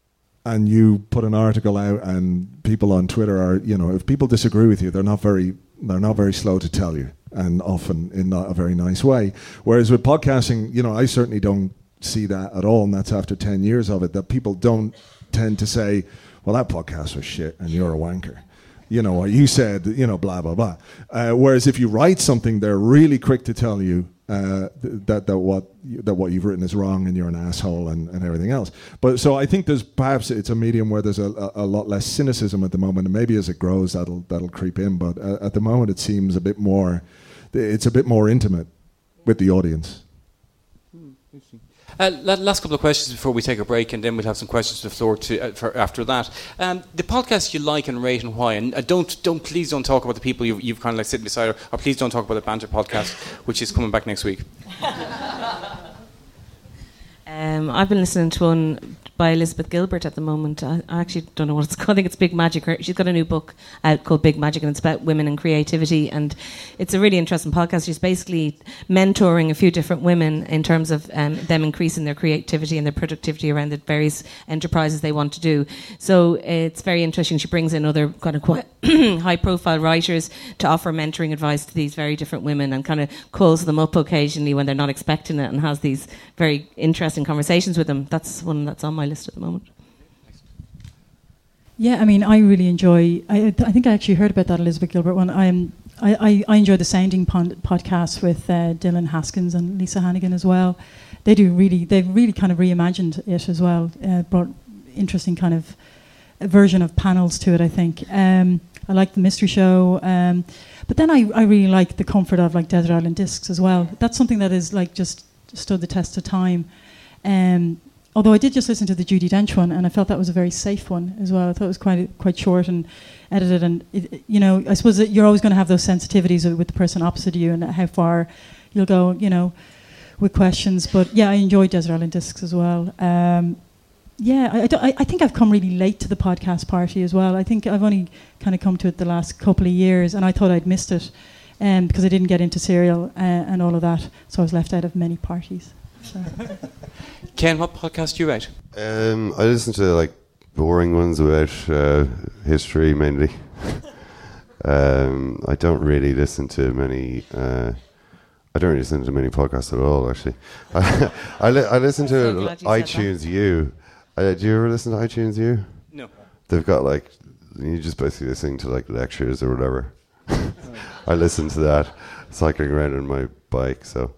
and you put an article out, and people on Twitter are, you know, if people disagree with you, they're not very slow to tell you, and often in not a very nice way. Whereas with podcasting, you know, I certainly don't see that at all, and that's after 10 years of it, that people don't tend to say, well, that podcast was shit and you're a wanker, you know, or you said, you know, blah blah blah. Whereas if you write something, they're really quick to tell you that what you've written is wrong and you're an asshole and everything else. But so I think perhaps it's a medium where there's a lot less cynicism at the moment, and maybe as it grows that'll creep in, but at the moment it seems it's a bit more intimate with the audience. Last couple of questions before we take a break, and then we'll have some questions to the floor for after that. The podcast you like and rate, and why? And please don't talk about the people you've kind of like sitting beside, or please don't talk about the Banter podcast, which is coming back next week. I've been listening to one by Elizabeth Gilbert at the moment. I actually don't know what it's called. I think it's Big Magic. She's got a new book out called Big Magic, and it's about women and creativity, and it's a really interesting podcast. She's basically mentoring a few different women in terms of them increasing their creativity and their productivity around the various enterprises they want to do. So it's very interesting. She brings in other kind of quite high-profile writers to offer mentoring advice to these very different women, and kind of calls them up occasionally when they're not expecting it, and has these very interesting conversations with them. That's one that's on my list at the moment. Yeah, I mean, I really enjoy. I think I actually heard about that Elizabeth Gilbert one. I enjoy the Sounding podcast with Dylan Haskins and Lisa Hannigan as well. They've really kind of reimagined it as well. Brought interesting kind of version of panels to it, I think. I like the Mystery Show, but then I really like the comfort of like Desert Island Discs as well. That's something that is like just stood the test of time. Although I did just listen to the Judi Dench one, and I felt that was a very safe one as well. I thought it was quite short and edited, and you know, I suppose that you're always going to have those sensitivities with the person opposite you and how far you'll go, you know, with questions. But yeah, I enjoyed Desert Island Discs as well. I think I've come really late to the podcast party as well. I think I've only kind of come to it the last couple of years, and I thought I'd missed it because I didn't get into Serial and all of that, so I was left out of many parties. So. Ken, what podcast do you write? I listen to like boring ones about history mainly. I don't really listen to many. I don't really listen to many podcasts at all. Actually, I listen to iTunes U. Do you ever listen to iTunes U? No. They've got like you just basically listen to like lectures or whatever. I listen to that cycling around on my bike. So.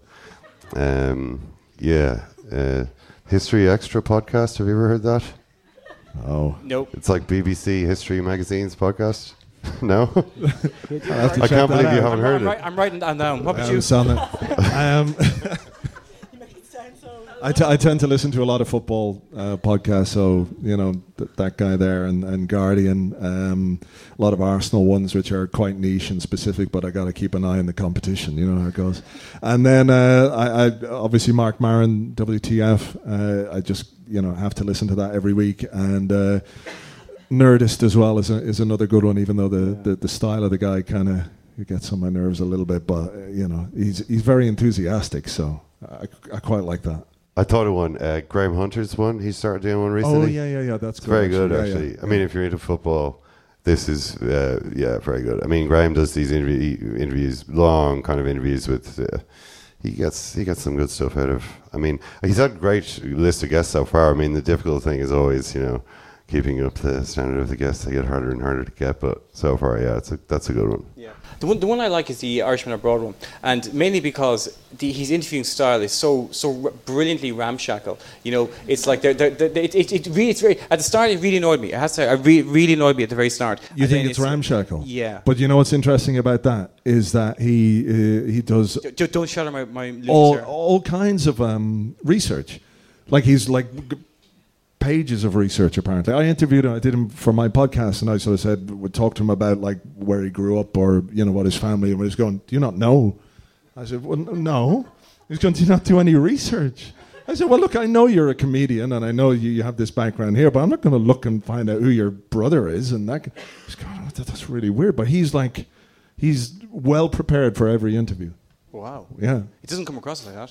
History Extra podcast. Have you ever heard that? Oh. Nope. It's like BBC History Magazine's podcast. No? I can't believe you haven't heard it. I'm writing that down. What about you? You make it sound so... I tend to listen to a lot of football podcasts, so that guy there and Guardian, a lot of Arsenal ones which are quite niche and specific, but I got to keep an eye on the competition. You know how it goes. And then I obviously Mark Maron, WTF. I just have to listen to that every week, and Nerdist as well is another good one. Even though the style of the guy kind of gets on my nerves a little bit, but he's very enthusiastic, so I quite like that. I thought of one, Graham Hunter's one. He started doing one recently. Oh, yeah, that's it's very good, actually. Yeah. I mean, if you're into football, this is, very good. I mean, Graham does these interviews, long kind of interviews with, he gets some good stuff out of, I mean, he's had a great list of guests so far. I mean, the difficult thing is always, keeping up the standard of the guests. They get harder and harder to get, but so far, that's a good one. Yeah. The one I like is the Irishman Abroad one, and mainly because his interviewing style is so brilliantly ramshackle. It's like it's very at the start it really annoyed me. I have to say, it really annoyed me at the very start. You think it's ramshackle? Yeah. But you know what's interesting about that is that he does don't shatter my all kinds of research, like he's like. Pages of research apparently. I interviewed him, I did him for my podcast, and I sort of said, would talk to him about like where he grew up or what his family, and he was going, do you not know? I said, well, no. He's going, do you not do any research? I said, well, look, I know you're a comedian and I know you have this background here, but I'm not going to look and find out who your brother is. And that he's going, oh, that's really weird. But he's well prepared for every interview. Wow. Yeah. It doesn't come across like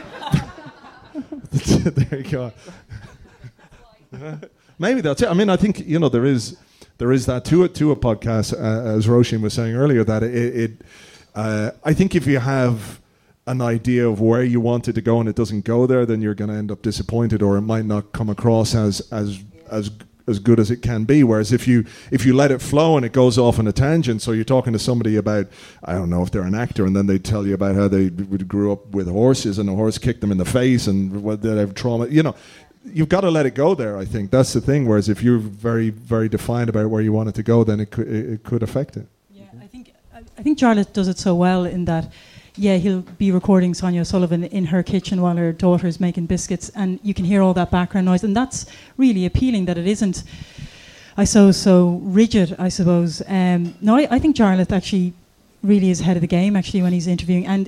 that. There you go. Maybe that's it. I mean, I think there is that to a podcast, as Roisin was saying earlier, that I think if you have an idea of where you want it to go and it doesn't go there, then you're going to end up disappointed, or it might not come across as good as it can be. Whereas if you let it flow and it goes off on a tangent, so you're talking to somebody about, I don't know if they're an actor, and then they tell you about how they grew up with horses and a horse kicked them in the face and what they have trauma. You've got to let it go there, I think. That's the thing. Whereas if you're very, very defined about where you want it to go, then it could affect it. Yeah, I think Jarlath does it so well in that, he'll be recording Sonia O'Sullivan in her kitchen while her daughter is making biscuits, and you can hear all that background noise, and that's really appealing that it isn't, so rigid, I suppose. No, I think Jarlath actually really is ahead of the game, actually, when he's interviewing, and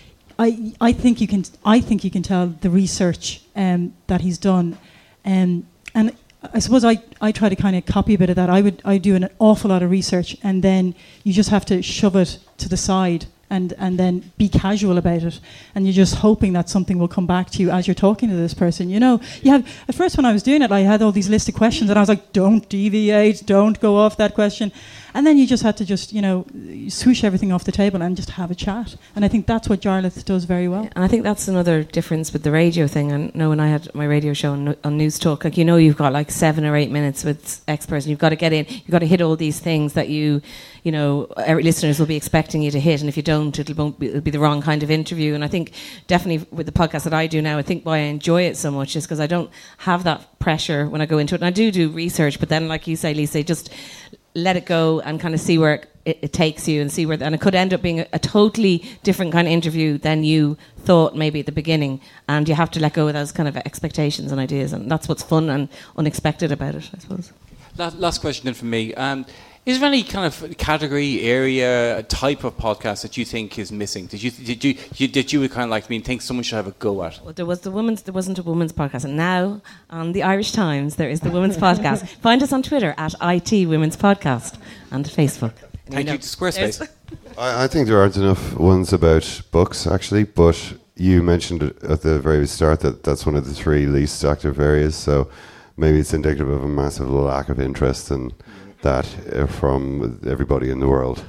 I think you can tell the research that he's done, and I suppose I try to kind of copy a bit of that. I do an awful lot of research, and then you just have to shove it to the side and then be casual about it, and you're just hoping that something will come back to you as you're talking to this person. You have at first when I was doing it, I had all these list of questions, and I was like, don't deviate, don't go off that question. And then you just had to swoosh everything off the table and just have a chat. And I think that's what Jarlath does very well. And I think that's another difference with the radio thing. I know when I had my radio show on News Talk, like, you've got like 7 or 8 minutes with experts, and you've got to get in, you've got to hit all these things that every listeners will be expecting you to hit. And if you don't, it'll be the wrong kind of interview. And I think definitely with the podcast that I do now, I think why I enjoy it so much is because I don't have that pressure when I go into it. And I do research, but then, like you say, Lisa, just let it go and kind of see where it takes you, and see where, and it could end up being a totally different kind of interview than you thought maybe at the beginning, and you have to let go of those kind of expectations and ideas, and that's what's fun and unexpected about it, I suppose. Last question then from me. Is there any kind of category, area, type of podcast that you think is missing? Did you would kind of like think someone should have a go at? Well, there wasn't a women's podcast, and now on the Irish Times there is the women's podcast. Find us on Twitter at IT Women's Podcast and Facebook. Thank you to Squarespace. I think there aren't enough ones about books, actually, but you mentioned at the very start that that's one of the 3 least active areas, so maybe it's indicative of a massive lack of interest in that from everybody in the world.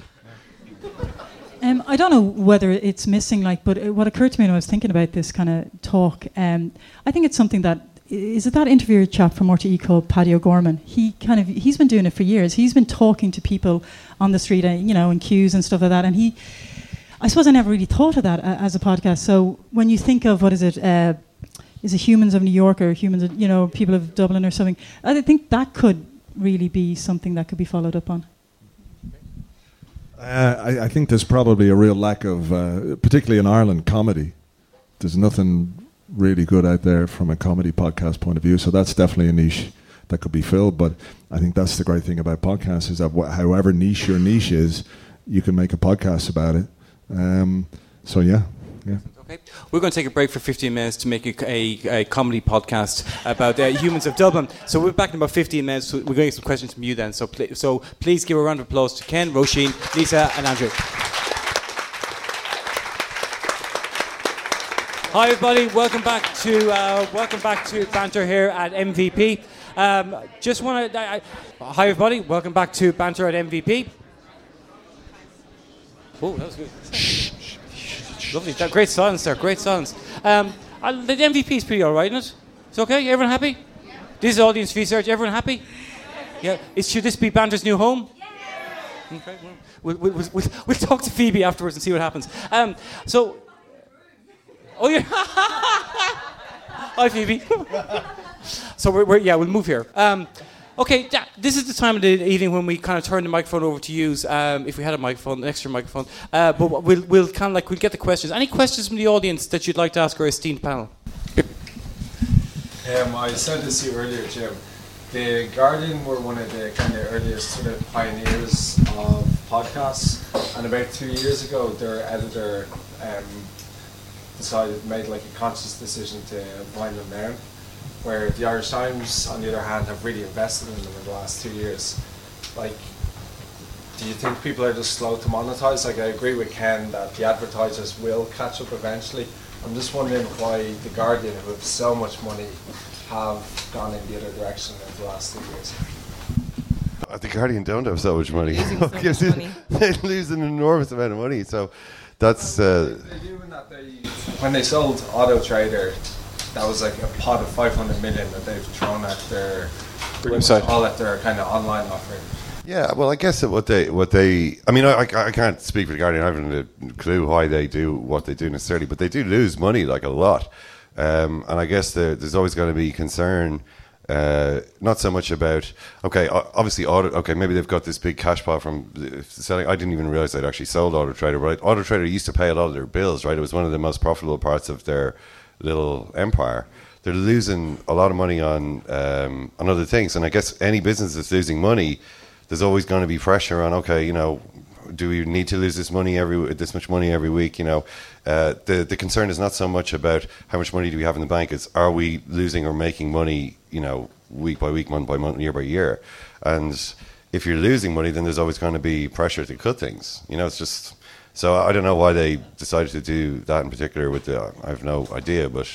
I don't know whether it's missing, but what occurred to me when I was thinking about this kind of talk, I think it's something that, is it that interviewer chap from RTE called Paddy O'Gorman? He's been doing it for years. He's been talking to people on the street, in queues and stuff like that, and I suppose I never really thought of that as a podcast. So when you think of, is it Humans of New York or Humans of, people of Dublin or something, I think that could really be something that could be followed up on. I think there's probably a real lack of, particularly in Ireland, comedy. There's nothing really good out there from a comedy podcast point of view. So that's definitely a niche that could be filled. But I think that's the great thing about podcasts is that however niche your niche is, you can make a podcast about it. So yeah. Okay, we're going to take a break for 15 minutes to make a comedy podcast about Humans of Dublin. So we're back in about 15 minutes. So we're going to get some questions from you then. So please give a round of applause to Ken, Roisin, Lisa, and Andrew. Hi everybody, welcome back to Banter here at MVP. Hi everybody, welcome back to Banter at MVP. Oh, that was good. Lovely, great silence there, great silence. The MVP is pretty alright, isn't it? It's okay, everyone happy? This is audience research, everyone happy? Yeah. Should this be Banter's new home? Okay, well, we'll talk to Phoebe afterwards and see what happens. Oh yeah. Hi Phoebe. So we'll move here. Okay, this is the time of the evening when we kind of turn the microphone over to use. If we had an extra microphone, but we'll get the questions. Any questions from the audience that you'd like to ask our esteemed panel? I said this to you earlier, Jim. The Guardian were one of the kind of earliest sort of pioneers of podcasts, and about 2 years ago, their editor made like a conscious decision to wind them down, where the Irish Times, on the other hand, have really invested in them in the last 2 years. Like, do you think people are just slow to monetize? Like, I agree with Ken that the advertisers will catch up eventually. I'm just wondering why the Guardian, who have so much money, have gone in the other direction in the last 2 years. The Guardian don't have so much money. Money. They lose an enormous amount of money. So that's... They do in that when they sold Auto Trader, that was like a pot of 500 million that they've thrown at their website, all at their kind of online offering. Yeah, well, I guess that what they I mean, I can't speak for the Guardian. I haven't a clue why they do what they do necessarily, but they do lose money like a lot. And I guess there's always going to be concern, not so much about, obviously maybe they've got this big cash pot from selling. I didn't even realize they'd actually sold Auto Trader, but Auto Trader used to pay a lot of their bills, right? It was one of the most profitable parts of their little empire. They're losing a lot of money on other things, and I guess any business that's losing money, there's always going to be pressure on. Do we need to lose this much money every week? The concern is not so much about how much money do we have in the bank. It's are we losing or making money? Week by week, month by month, year by year. And if you're losing money, then there's always going to be pressure to cut things. It's just. So I don't know why they decided to do that in particular. I have no idea, but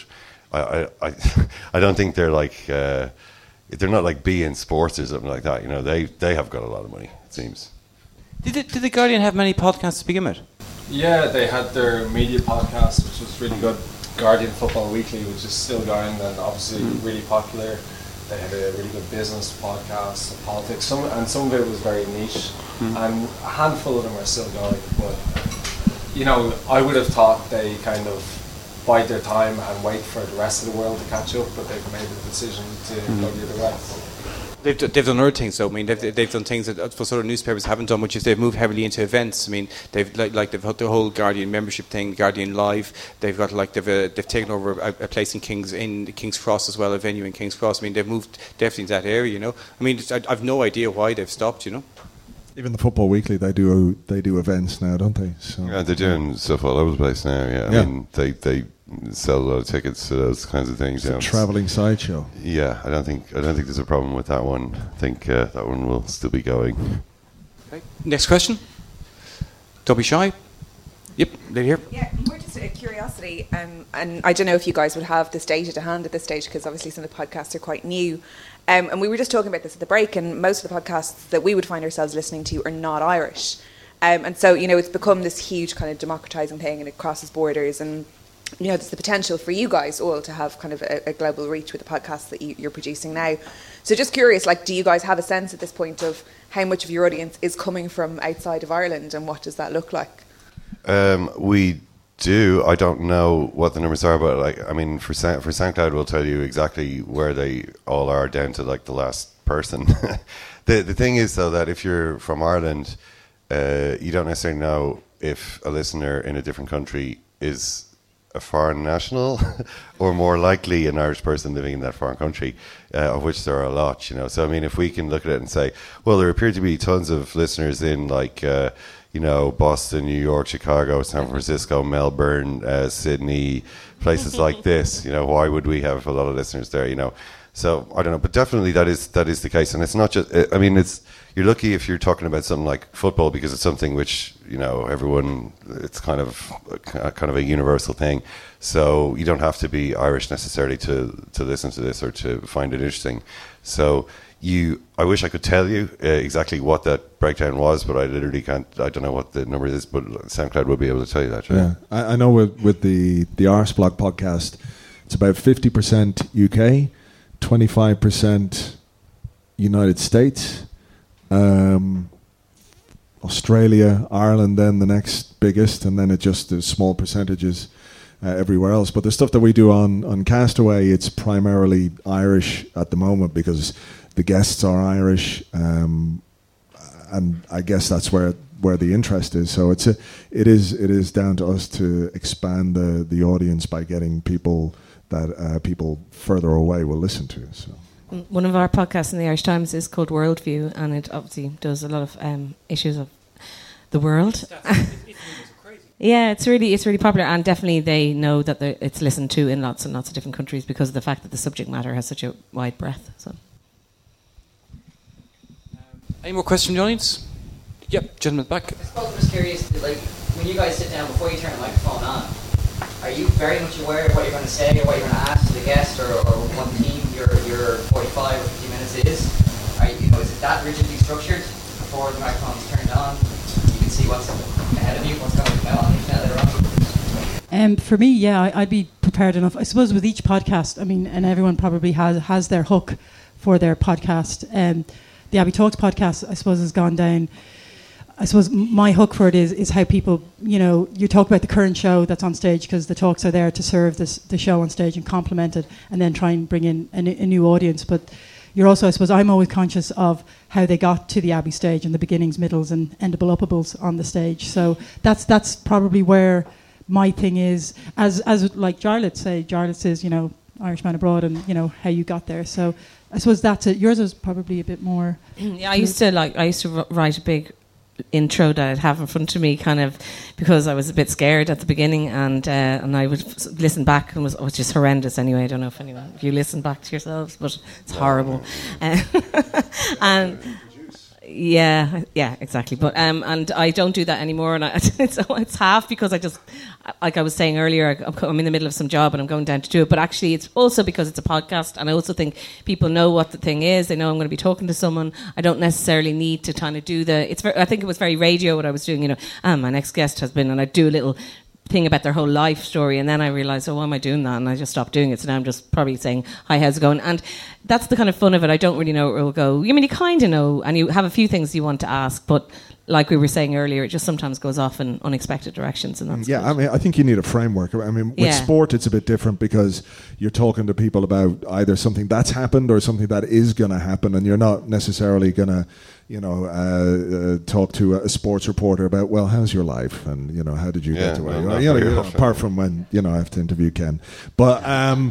I don't think they're like they're not like beIN Sports or something like that. They have got a lot of money, it seems. Did the Guardian have many podcasts to begin with? Yeah, they had their media podcast, which was really good. Guardian Football Weekly, which is still going and obviously really popular. They had a really good business podcast, politics, some of it was very niche, and a handful of them are still going. But I would have thought they kind of bide their time and wait for the rest of the world to catch up, but they've made the decision to go the other way. They've done other things though. I mean, they've done things that most other newspapers haven't done, which is they've moved heavily into events. I mean, they've they've had the whole Guardian membership thing, Guardian Live. They've got they've taken over a place in King's Cross as well, a venue in King's Cross. I mean, they've moved definitely into that area. I mean, I've no idea why they've stopped. Even the Football Weekly, they do events now, don't they? So yeah, they're doing stuff all over the place now. Yeah, I mean, they sell a lot of tickets to those kinds of things. It's a travelling sideshow. Yeah, I don't think there's a problem with that one. I think that one will still be going. Okay. Next question. Don't be shy. Yep, they're here. Yeah, more just a curiosity, and I don't know if you guys would have this data to hand at this stage, because obviously some of the podcasts are quite new. And we were just talking about this at the break, and most of the podcasts that we would find ourselves listening to are not Irish. And so, it's become this huge kind of democratising thing, and it crosses borders, and there's the potential for you guys all to have kind of a global reach with the podcasts that you're producing now. So just curious, do you guys have a sense at this point of how much of your audience is coming from outside of Ireland, and what does that look like? We do. I don't know what the numbers are, but for SoundCloud, we'll tell you exactly where they all are down to the last person. The thing is though that if you're from Ireland, you don't necessarily know if a listener in a different country is a foreign national or more likely an Irish person living in that foreign country, of which there are a lot, you know. So, I mean, if we can look at it and say, well, there appear to be tons of listeners in, like, you know, Boston, New York, Chicago, San Francisco, Melbourne, Sydney, places like this, you know, why would we have a lot of listeners there, you know? So, I don't know, but definitely that is the case. And it's not just, I mean, you're lucky if you're talking about something like football, because it's something which, you know, everyone, it's kind of a universal thing. So you don't have to be Irish necessarily to listen to this or to find it interesting. So I wish I could tell you exactly what that breakdown was, but I literally can't. I don't know what the number is, but SoundCloud will be able to tell you that. Right? Yeah, I know with the Arsblog podcast, it's about 50% UK, 25% United States, Australia, Ireland, then the next biggest, and then it just there's small percentages everywhere else. But the stuff that we do on Castaway, it's primarily Irish at the moment because the guests are Irish, and I guess that's where the interest is. So it is down to us to expand the audience by getting people that people further away will listen to. So. One of our podcasts in the Irish Times is called Worldview, and it obviously does a lot of issues of the world. Yeah, it's really popular, and definitely they know that it's listened to in lots and lots of different countries because of the fact that the subject matter has such a wide breadth. So, any more questions from the audience? Yep, gentleman back. I suppose I'm just curious, like when you guys sit down before you turn the microphone on, are you very much aware of what you're going to say or what you're going to ask the guest or what theme your 45 or 50 minutes is? Is it that rigidly structured before the microphone's turned on? You can see what's ahead of you, what's going to come on the internet later on? For me, yeah, I'd be prepared enough. I suppose with each podcast, I mean, and everyone probably has their hook for their podcast. The Abbey Talks podcast, I suppose, has gone down. I suppose my hook for it is how people, you talk about the current show that's on stage because the talks are there to serve the show on stage and complement it and then try and bring in a new audience. But you're also, I suppose, I'm always conscious of how they got to the Abbey stage and the beginnings, middles and endable upables on the stage. So that's probably where my thing is, as like Jarlath says, Irishman abroad and, how you got there. So I suppose that's it. Yours is probably a bit more... Yeah, I used to write a big intro that I'd have in front of me, kind of because I was a bit scared at the beginning, and I would listen back and was just horrendous. Anyway, I don't know if you listen back to yourselves, but it's horrible. And yeah, exactly. But and I don't do that anymore, and it's half because I just, like I was saying earlier, I'm in the middle of some job and I'm going down to do it. But actually, it's also because it's a podcast, and I also think people know what the thing is. They know I'm going to be talking to someone. I don't necessarily need to kind of do I think it was very radio what I was doing. My next guest has been, and I do a little thing about their whole life story, and then I realised, why am I doing that? And I just stopped doing it. So now I'm just probably saying, hi, how's it going? And that's the kind of fun of it. I don't really know where it will go. I mean, you kind of know, and you have a few things you want to ask, but like we were saying earlier, it just sometimes goes off in unexpected directions, and that's good. I mean, I think you need a framework. I mean, with sport, it's a bit different because you're talking to people about either something that's happened or something that is going to happen, and you're not necessarily going to talk to a sports reporter about, well, how's your life, and how did you get to where you are? Apart from when I have to interview Ken, but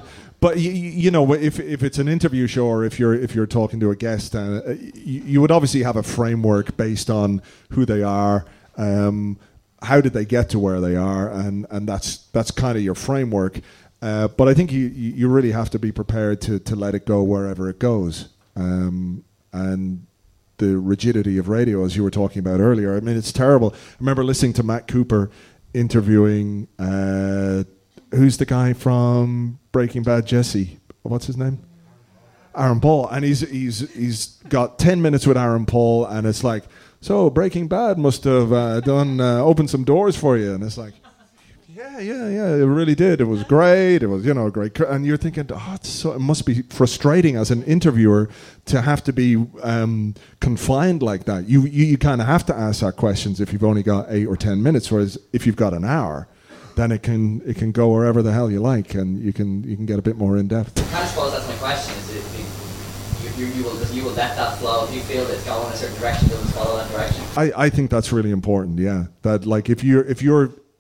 if it's an interview show or if you're talking to a guest, you would obviously have a framework based on who they are, how did they get to where they are, and that's kind of your framework. But I think you really have to be prepared to let it go wherever it goes, and the rigidity of radio, as you were talking about earlier. I mean, it's terrible. I remember listening to Matt Cooper interviewing, who's the guy from Breaking Bad, Jesse? What's his name? Aaron Paul. And he's got 10 minutes with Aaron Paul, and it's like, so Breaking Bad must have opened some doors for you. And it's like, yeah, it really did. It was great. It was, great. And you're thinking, it must be frustrating as an interviewer to have to be confined like that. You kind of have to ask that questions if you've only got 8 or 10 minutes, whereas if you've got an hour, then it can go wherever the hell you like, and you can get a bit more in depth. I kind of suppose that's my question: is if you will let that flow? If you feel it's going in a certain direction, you'll just follow that direction. I think that's really important. Yeah, that like if you're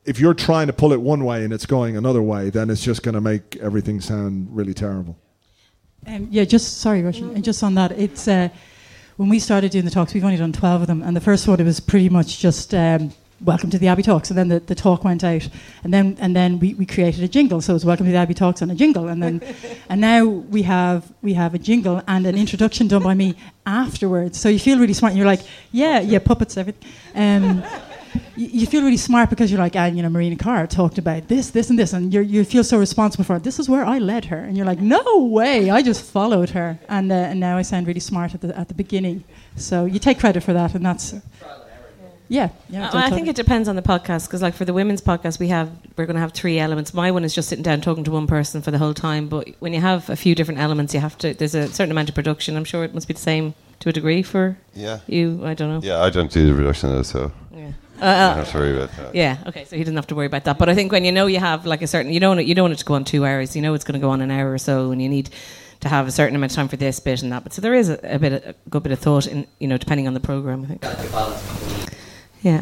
if you're trying to pull it one way and it's going another way, then it's just going to make everything sound really terrible. Sorry, Russian. And just on that, it's when we started doing the talks, we've only done 12 of them, and the first one, it was pretty much just welcome to the Abbey Talks, and then the talk went out, and then we created a jingle, so it's welcome to the Abbey Talks and a jingle, and then and now we have a jingle and an introduction done by me afterwards. So you feel really smart, and you're like, yeah, puppets, everything. You feel really smart because you're like, Marina Carr talked about this, and this, and you feel so responsible for it. This is where I led her, and you're like, no way, I just followed her, and now I sound really smart at the beginning. So you take credit for that, and that's. Yeah. I think it depends on the podcast, because like for the women's podcast, we're going to have 3 elements. My one is just sitting down talking to one person for the whole time, but when you have a few different elements, there's a certain amount of production. I'm sure it must be the same to a degree for you. I don't know. Yeah, I don't do the production though, so. Yeah. I don't have to worry about that. Yeah, okay, so he doesn't have to worry about that. But I think when you have like a certain, you don't want it to go on 2 hours. You know it's going to go on an hour or so, and you need to have a certain amount of time for this bit and that. But so there is a good bit of thought in, depending on the program, I think. Yeah.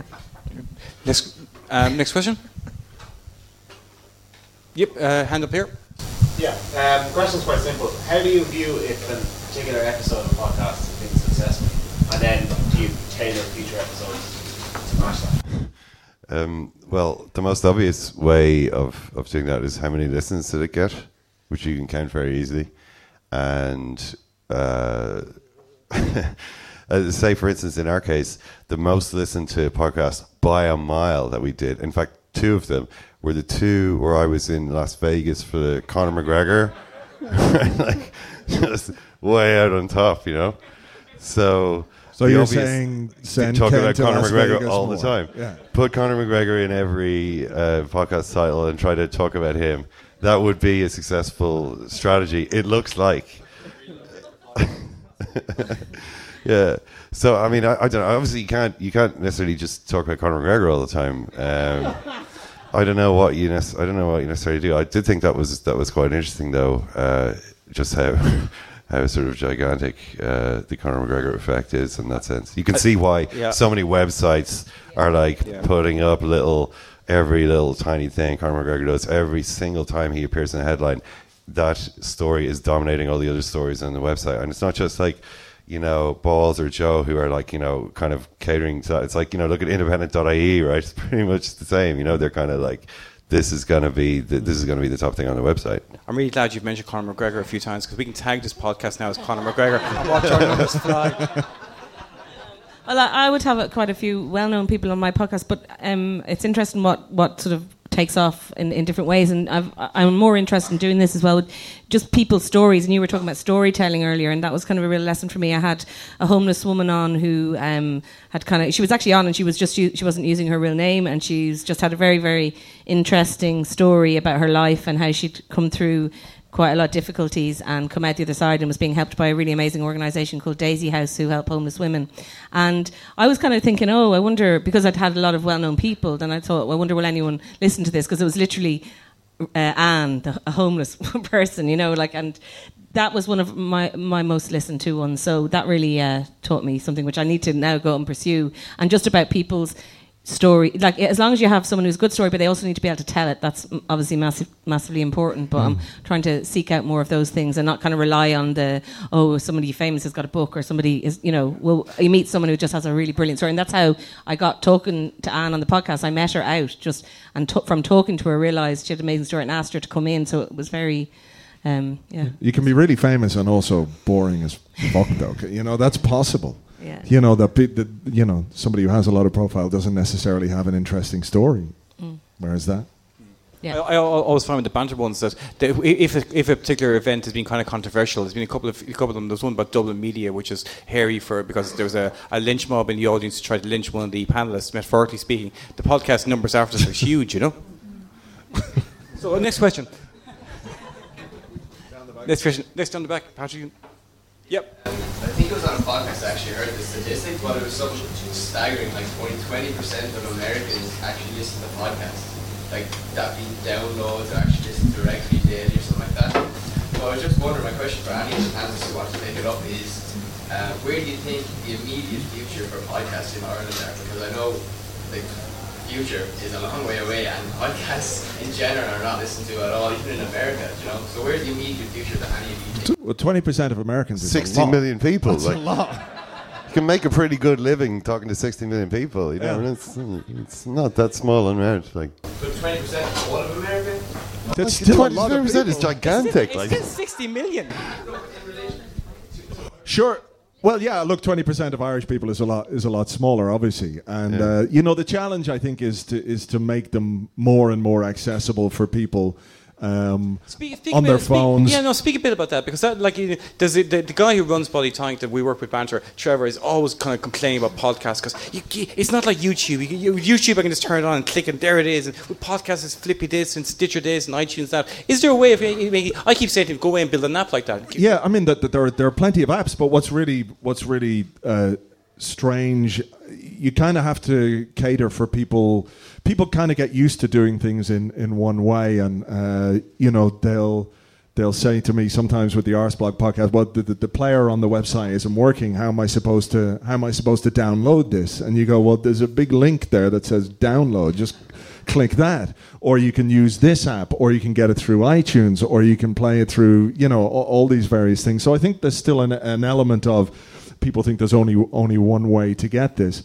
Next question. Yep, hand up here. Yeah, the question's quite simple. How do you view if a particular episode of a podcast has been successful, and then do you tailor future episodes to match that? Well, the most obvious way of doing that is how many listens did it get, which you can count very easily. And say, for instance, in our case, the most listened to podcast by a mile that we did, in fact, 2 of them were the 2 where I was in Las Vegas for the Conor McGregor. Like, just way out on top, So you're saying talk Ken about to Conor Las McGregor Vegas all more. the time. Yeah. Put Conor McGregor in every podcast title and try to talk about him. That would be a successful strategy. It looks like. Yeah. So I mean, I don't know. Obviously, you can't necessarily just talk about Conor McGregor all the time. I don't know what you necessarily do. I did think that was quite interesting, though. Just how sort of gigantic the Conor McGregor effect is in that sense. You can see why so many websites are putting up every little tiny thing Conor McGregor does every single time he appears in a headline. That story is dominating all the other stories on the website, and it's not just like, Balls or Joe who are kind of catering to that. It's like, look at independent.ie, right? It's pretty much the same. They're kind of like, this is going to be the top thing on the website. I'm really glad you've mentioned Conor McGregor a few times, because we can tag this podcast now as Conor McGregor and watch our numbers fly. Well, I would have quite a few well-known people on my podcast, but it's interesting what sort of takes off in different ways, and I'm more interested in doing this as well with just people's stories. And you were talking about storytelling earlier, and that was kind of a real lesson for me. I had a homeless woman on who she was actually on, and she wasn't using her real name, and she's just had a very, very interesting story about her life and how she'd come through quite a lot of difficulties and come out the other side, and was being helped by a really amazing organisation called Daisy House, who help homeless women. And I was kind of thinking, I wonder, because I'd had a lot of well-known people, then I thought, I wonder will anyone listen to this, because it was literally Anne, a homeless person, and that was one of my most listened to ones. So that really taught me something which I need to now go and pursue, and just about people's story, as long as you have someone who's a good story, but they also need to be able to tell it. That's obviously massively important, but I'm trying to seek out more of those things and not kind of rely on somebody famous has got a book, or somebody is, you meet someone who just has a really brilliant story. And that's how I got talking to Anne on the podcast. I met her out from talking to her, realised she had an amazing story and asked her to come in. So it was very you can be really famous and also boring as fuck, though. That's possible. Yeah. Somebody who has a lot of profile doesn't necessarily have an interesting story. Whereas that? Yeah. I always find with the banter ones that if a particular event has been kind of controversial, there's been a couple of them. There's one about Dublin Media, which is hairy because there was a lynch mob in the audience to try to lynch one of the panellists, metaphorically speaking. The podcast numbers after this were huge, So next question. Next question. Next down the back, Patrick. Yep. I think it was on a podcast I actually heard the statistic, but it was so staggering, like 20% of Americans actually listen to podcasts. Like that being downloads or actually listen directly daily or something like that. So I was just wondering, my question for any of the panelists who want to pick it up is, where do you think the immediate future for podcasts in Ireland are? Because I know future is a long way away, and podcasts in general are not listened to at all, even in America, you know. So where's the immediate future that any of you think? Well, 20% of Americans is 60 a lot. million people. That's a lot. You can make a pretty good living talking to 60 million people. You know, and it's not that small an amount. Like, So 20% of all of America? That's still a lot of 20% people. is gigantic. It's Like, still 60 million. Sure. Well, yeah. Look, 20% of Irish people is a lot smaller, obviously, and you know the challenge I think is to make them more and more accessible for people. On their phones. Speak a bit about that, because that, like, there's the guy who runs Body Tank that we work with, Banter, Trevor, is always kind of complaining about podcasts, because it's not like YouTube. YouTube, I can just turn it on and click, and there it is. And with podcasts, it's Flippy this and Stitcher this and iTunes that. Is there a way of making? I keep saying to him, go away and build an app like that. Yeah, I mean that there are plenty of apps, but what's really strange, you kind of have to cater for people. People kind of get used to doing things in one way, and you know they'll say to me sometimes with the Arsblog podcast, well, the player on the website isn't working. How am I supposed to download this? And you go, well, there's a big link there that says download. Just click that, or you can use this app, or you can get it through iTunes, or you can play it through, you know, all these various things. So I think there's still an element of people think there's only one way to get this.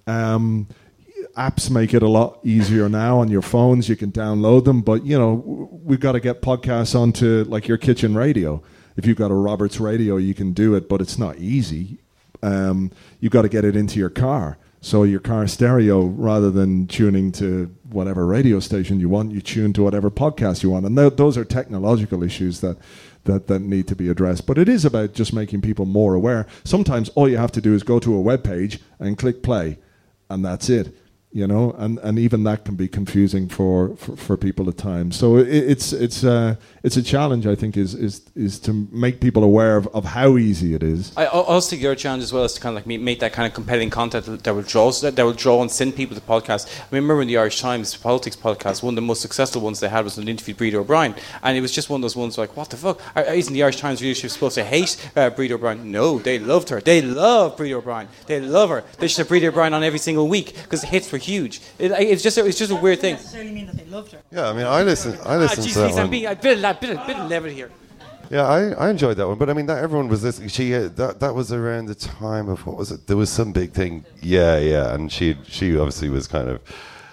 Apps make it a lot easier now on your phones. You can download them, but you know we've got to get podcasts onto like your kitchen radio. If you've got a Roberts radio, you can do it, but it's not easy. You've got to get it into your car. So your car stereo, rather than tuning to whatever radio station you want, you tune to whatever podcast you want. And those are technological issues that need to be addressed. But it is about just making people more aware. Sometimes all you have to do is go to a web page and click play, and that's it. You know, and even that can be confusing for people at times. So it's a challenge, I think, is to make people aware of how easy it is. I also think your challenge as well is to kind of like make that kind of compelling content that will draw and send people to podcasts. I remember in the Irish Times politics podcast, one of the most successful ones they had was an interview with Bríd O'Brien, and it was just one of those ones like, what the fuck? Isn't the Irish Times readership supposed to hate Bríd O'Brien? No, they loved her. They love Bríd O'Brien. They love her. They should have Bríd O'Brien on every single week because the hits were huge. It's just a weird thing. Doesn't necessarily mean that they loved her. yeah, I mean, I listen to that one. I'm being a bit of levity here. Yeah, I enjoyed that one, but I mean, that everyone was listening. That was around the time of, what was it? There was some big thing. Yeah, and she obviously was kind of.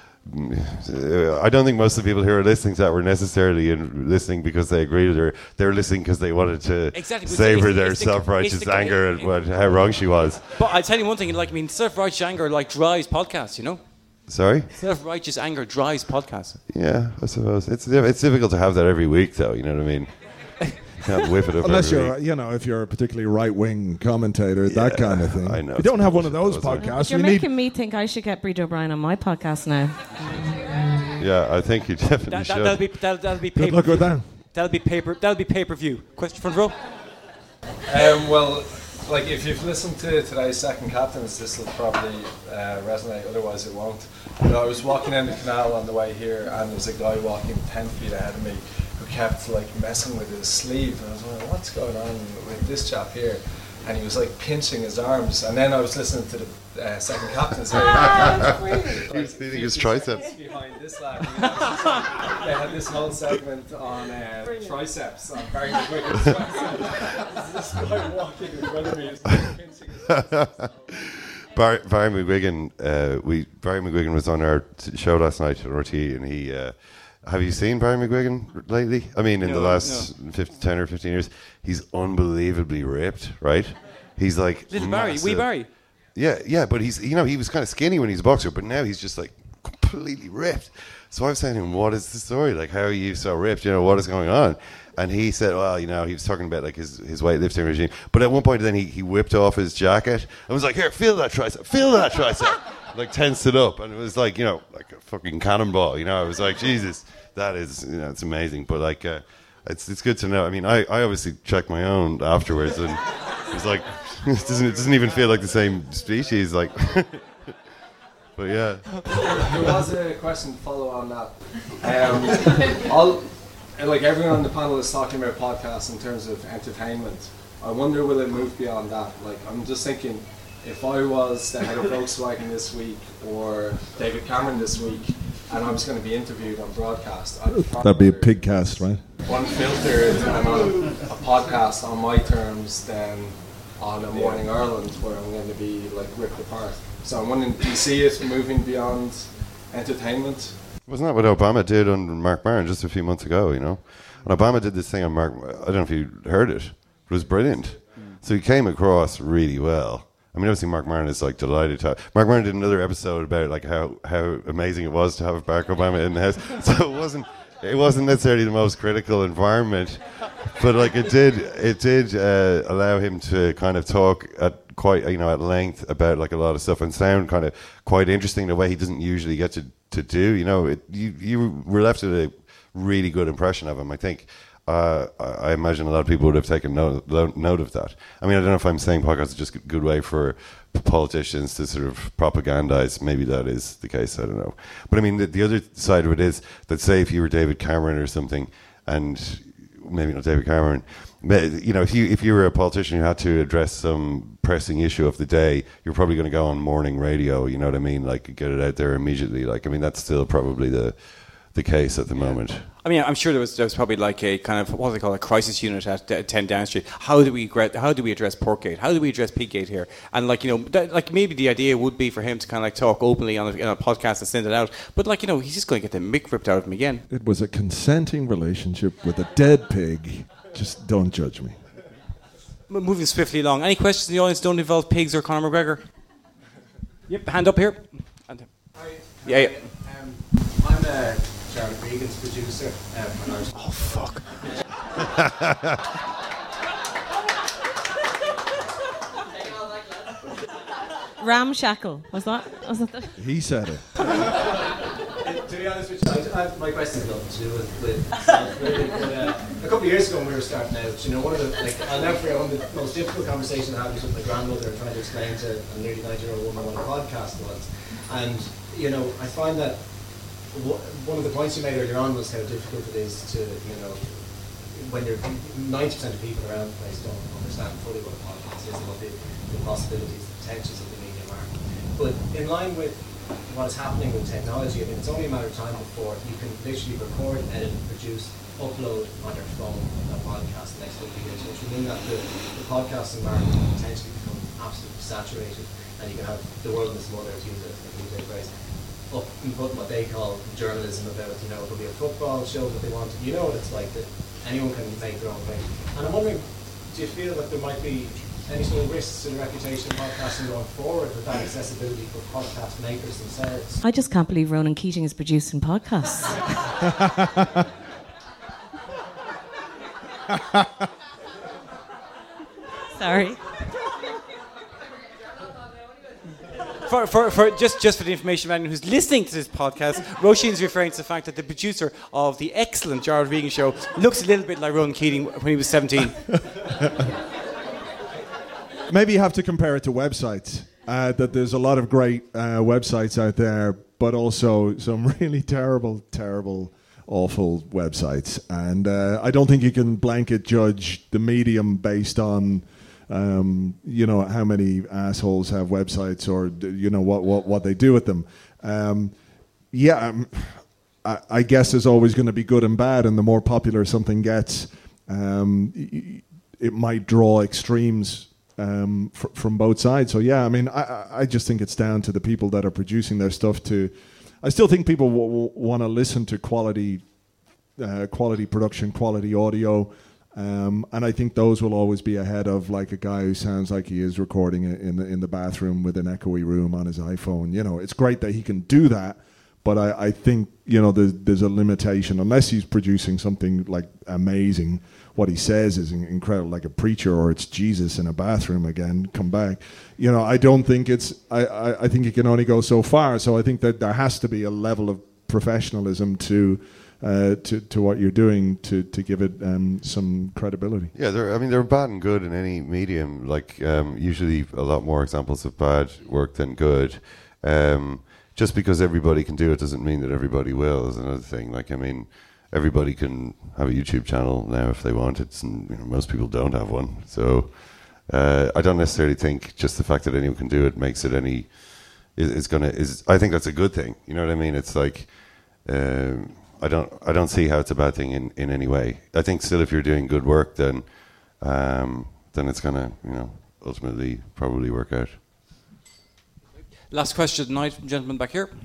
I don't think most of the people who are listening to that were necessarily listening because they agreed with her. They were listening because they wanted to savor their self-righteous anger at how wrong she was. But I'll tell you one thing, like, I mean, self-righteous anger like drives podcasts, you know? Sorry? Self-righteous anger drives podcasts. Yeah, I suppose. It's difficult to have that every week, though, you know what I mean? Can't whip it up unless every you're, week. you know, if you're a particularly right-wing commentator, that kind of thing. I know. We don't have one of those podcasts. You're making me think I should get Bríd O'Brien on my podcast now. Yeah, I think you definitely should. That'll be Good luck with that. That'll be pay-per-view. Question front row. Well, like if you've listened to today's Second Captains, this will probably resonate. Otherwise, it won't. But I was walking down the canal on the way here, and there was a guy walking 10 feet ahead of me who kept like messing with his sleeve, and I was wondering what's going on with this chap here. And he was like pinching his arms, and then I was listening to the Second Captains. He was feeding his triceps. Behind this lad, they had this whole segment on triceps, on Barry McGuigan's triceps. This guy walking in front of me is like pinching his triceps. Barry McGuigan was on our show last night at RT, and he. Have you seen Barry McGuigan lately? I mean, in the last 10 or 15 years, he's unbelievably ripped, right? He's like Little Barry, wee Barry. Yeah, but he's, you know, he was kind of skinny when he's a boxer, but now he's just like completely ripped. So I was saying to him, what is the story? Like, how are you so ripped? You know, what is going on? And he said, well, you know, he was talking about like his weightlifting regime. But at one point then he whipped off his jacket and was like, here, feel that tricep. Like tensed it up, and it was like, you know, like a fucking cannonball. You know, I was like, Jesus, that is, you know, it's amazing. But like, it's good to know. I mean, I obviously checked my own afterwards, and it was like, it doesn't even feel like the same species. Like, but yeah. There was a question to follow on that. Like everyone on the panel is talking about podcasts in terms of entertainment. I wonder will it move beyond that? Like, I'm just thinking, if I was the head of Volkswagen this week or David Cameron this week, and I was going to be interviewed on broadcast, That'd be a pig cast, right? Unfiltered and on a podcast on my terms than on a Morning Ireland where I'm going to be like ripped apart. So I'm wondering, do you see it moving beyond entertainment? Wasn't that what Obama did on Mark Maron just a few months ago, you know? And Obama did this thing on Mark, I don't know if you heard it, but it was brilliant. So he came across really well. I mean, obviously Mark Maron is like delighted to have, Mark Maron did another episode about like how amazing it was to have Barack Obama in the house. So it wasn't necessarily the most critical environment, but like it did allow him to kind of talk at quite, you know, at length about like a lot of stuff and sound kind of quite interesting in a way he doesn't usually get to do. You know, you were left with a really good impression of him, I think. I imagine a lot of people would have taken note of that. I mean, I don't know if I'm saying podcasts is just a good way for politicians to sort of propagandize. Maybe that is the case. I don't know. But I mean, the other side of it is that, say, if you were David Cameron or something, and maybe not David Cameron, you know, if you were a politician who had to address some pressing issue of the day, you're probably going to go on morning radio. You know what I mean? Like, get it out there immediately. Like, I mean, that's still probably the case at the moment. I mean, I'm sure there was probably like a kind of, what do they call it, a crisis unit at 10 Down Street. How do we address Portgate? How do we address Piggate here? And like, you know, like maybe the idea would be for him to kind of like talk openly on a podcast and send it out. But like, you know, he's just going to get the mick ripped out of him again. It was a consenting relationship with a dead pig. Just don't judge me. Moving swiftly along. Any questions in the audience don't involve pigs or Conor McGregor? Yep, hand up here. Yeah. I'm a Charlotte Regan's producer. Oh, fuck. Ramshackle. Was that He said it. To be honest with you, my question has nothing to do with self-building, but a couple of years ago when we were starting out, you know, one of the, like, I'll never forget one of the most difficult conversations I had was with my grandmother trying to explain to a nearly 90-year-old woman what a podcast was. And, you know, I find that one of the points you made earlier on was how difficult it is to, you know, when you're 90% of people around the place don't understand fully what a podcast is and what the possibilities, the potentials of the medium are. But in line with what is happening with technology, I mean, it's only a matter of time before you can literally record, edit, produce, upload on your phone a podcast next couple of years, which will mean that the podcasting market will potentially become absolutely saturated, and you can have the world and its mother, to use a phrase, up and putting what they call journalism about, you know, it could be a football show that they want. You know what it's like, that anyone can make their own way. And I'm wondering, do you feel that there might be any sort of risks to the reputation of podcasting going forward with that accessibility for podcast makers themselves? I just can't believe Ronan Keating is producing podcasts. Sorry. For just for the information of anyone who's listening to this podcast, Roisin's referring to the fact that the producer of the excellent Jared Regan show looks a little bit like Ronan Keating when he was 17. Maybe you have to compare it to websites. That there's a lot of great websites out there, but also some really terrible, awful websites. And I don't think you can blanket judge the medium based on you know, how many assholes have websites, or you know what they do with them. I guess there's always going to be good and bad, and the more popular something gets, it might draw extremes from both sides. So yeah, I mean, I just think it's down to the people that are producing their stuff. I still think people want to listen to quality production, quality audio. And I think those will always be ahead of like a guy who sounds like he is recording it in the bathroom with an echoey room on his iPhone. You know, it's great that he can do that, but I think, you know, there's a limitation unless he's producing something like amazing. What he says is incredible, like a preacher, or it's Jesus in a bathroom again. Come back, you know. I don't think it's. I think it can only go so far. So I think that there has to be a level of professionalism to what you're doing to give it some credibility. Yeah, they're bad and good in any medium. Like usually a lot more examples of bad work than good. Just because everybody can do it doesn't mean that everybody will, is another thing. Like, I mean, everybody can have a YouTube channel now if they want it, and you know, most people don't have one. So I don't necessarily think just the fact that anyone can do it makes it any. I think that's a good thing. You know what I mean? It's like I don't see how it's a bad thing in any way. I think still if you're doing good work, then it's gonna ultimately probably work out. Last question tonight, gentleman back here.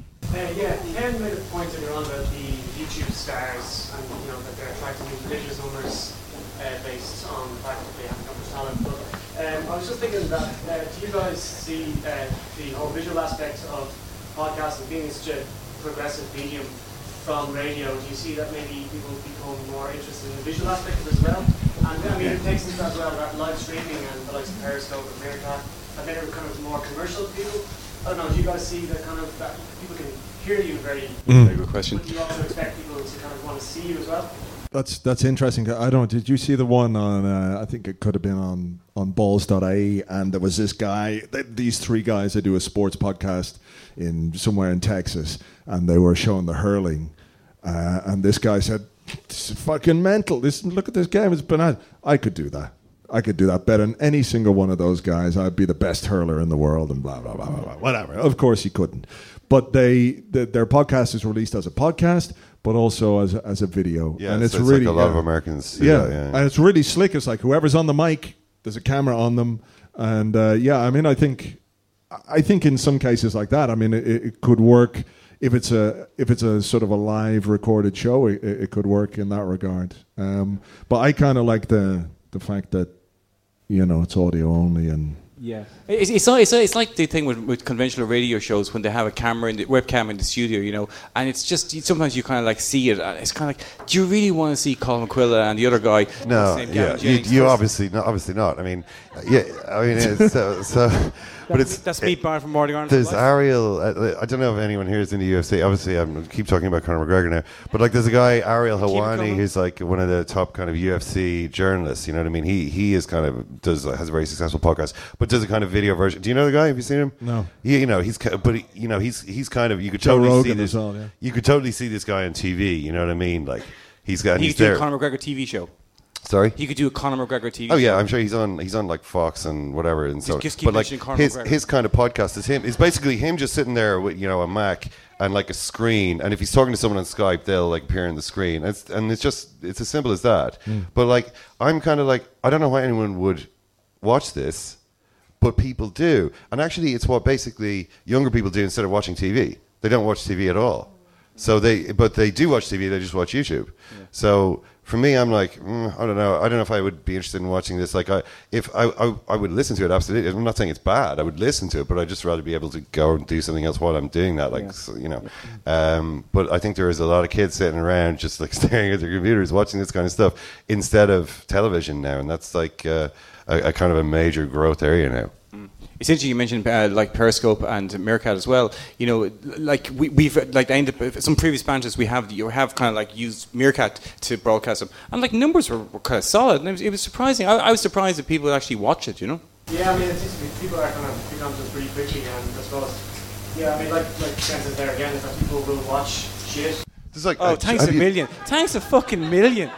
Ken made a point earlier on about the YouTube stars and that they're attracting religious numbers based on the fact that they haven't got much talent. But I was just thinking that do you guys see the whole visual aspect of podcasting being such a progressive medium from radio? Do you see that maybe people become more interested in the visual aspect of it as well? And I mean, it takes into as well that live streaming and the likes of Periscope and Meerkat, and they're kind of more commercial people. I don't know, do you guys see that kind of, that people can hear you very good question. But do you also expect people to kind of want to see you as well? That's interesting. I don't know, did you see the one on, I think it could have been on balls.ie, and there was this guy, these three guys that do a sports podcast somewhere in Texas, and they were showing the hurling, and this guy said, "This is fucking mental. Look at this game, it's bananas." I could do that. I could do that better than any single one of those guys. I'd be the best hurler in the world and blah, blah, blah, blah, blah. Whatever. Of course he couldn't. But their podcast is released as a podcast, but also as a video. Yeah, and it's so really like a lot of Americans. Yeah, and it's really slick. It's like whoever's on the mic, there's a camera on them. And I mean, I think in some cases like that, I mean, it could work. If it's a sort of a live recorded show, it could work in that regard. But I kind of like the fact that, it's audio only and... Yeah, it's like the thing with conventional radio shows when they have a webcam in the studio, and it's just sometimes you kind of like see it. And it's kind of like, do you really want to see Colin McQuilla and the other guy? No, you obviously not. I mean, it's so. But that's Meat Barn from Morning Ireland. There's Ariel. I don't know if anyone here is in the UFC. Obviously, I keep talking about Conor McGregor now. But like, there's a guy, Ariel Helwani, who's like one of the top kind of UFC journalists. You know what I mean? He is kind of has a very successful podcast, but does a kind of video version. Do you know the guy? Have you seen him? No. He's kind of, you could totally Joe see Rogan this. as well, yeah. You could totally see this guy on TV. You know what I mean? Like He could do a Conor McGregor TV show. Sorry? He could do a Conor McGregor TV. Oh yeah, I'm sure he's on like Fox and whatever, and so. Just keep mentioning Conor McGregor. His kind of podcast is basically him just sitting there with a Mac and like a screen, and if he's talking to someone on Skype, they'll like appear on the screen. It's as simple as that. But like, I'm kind of like, I don't know why anyone would watch this, but people do, and actually, it's what basically younger people do instead of watching TV. They don't watch TV at all. So they do watch TV. They just watch YouTube. Yeah. So for me, I'm like, I don't know. I don't know if I would be interested in watching this. Like, if I would listen to it, absolutely. I'm not saying it's bad. I would listen to it, but I'd just rather be able to go and do something else while I'm doing that. Like, But I think there is a lot of kids sitting around just like staring at their computers, watching this kind of stuff instead of television now, and that's like a kind of a major growth area now. It's interesting you mentioned like Periscope and Meerkat as well. Like we've like some previous banters we have kind of like used Meerkat to broadcast them, and like numbers were kind of solid, and it was surprising. I was surprised that people would actually watch it. Yeah, I mean, it seems to be people are kind of become just pretty quickly, and I suppose. Yeah, I mean, like Ken says there again, is that people will watch shit. There's like, thanks a million. Thanks a fucking million.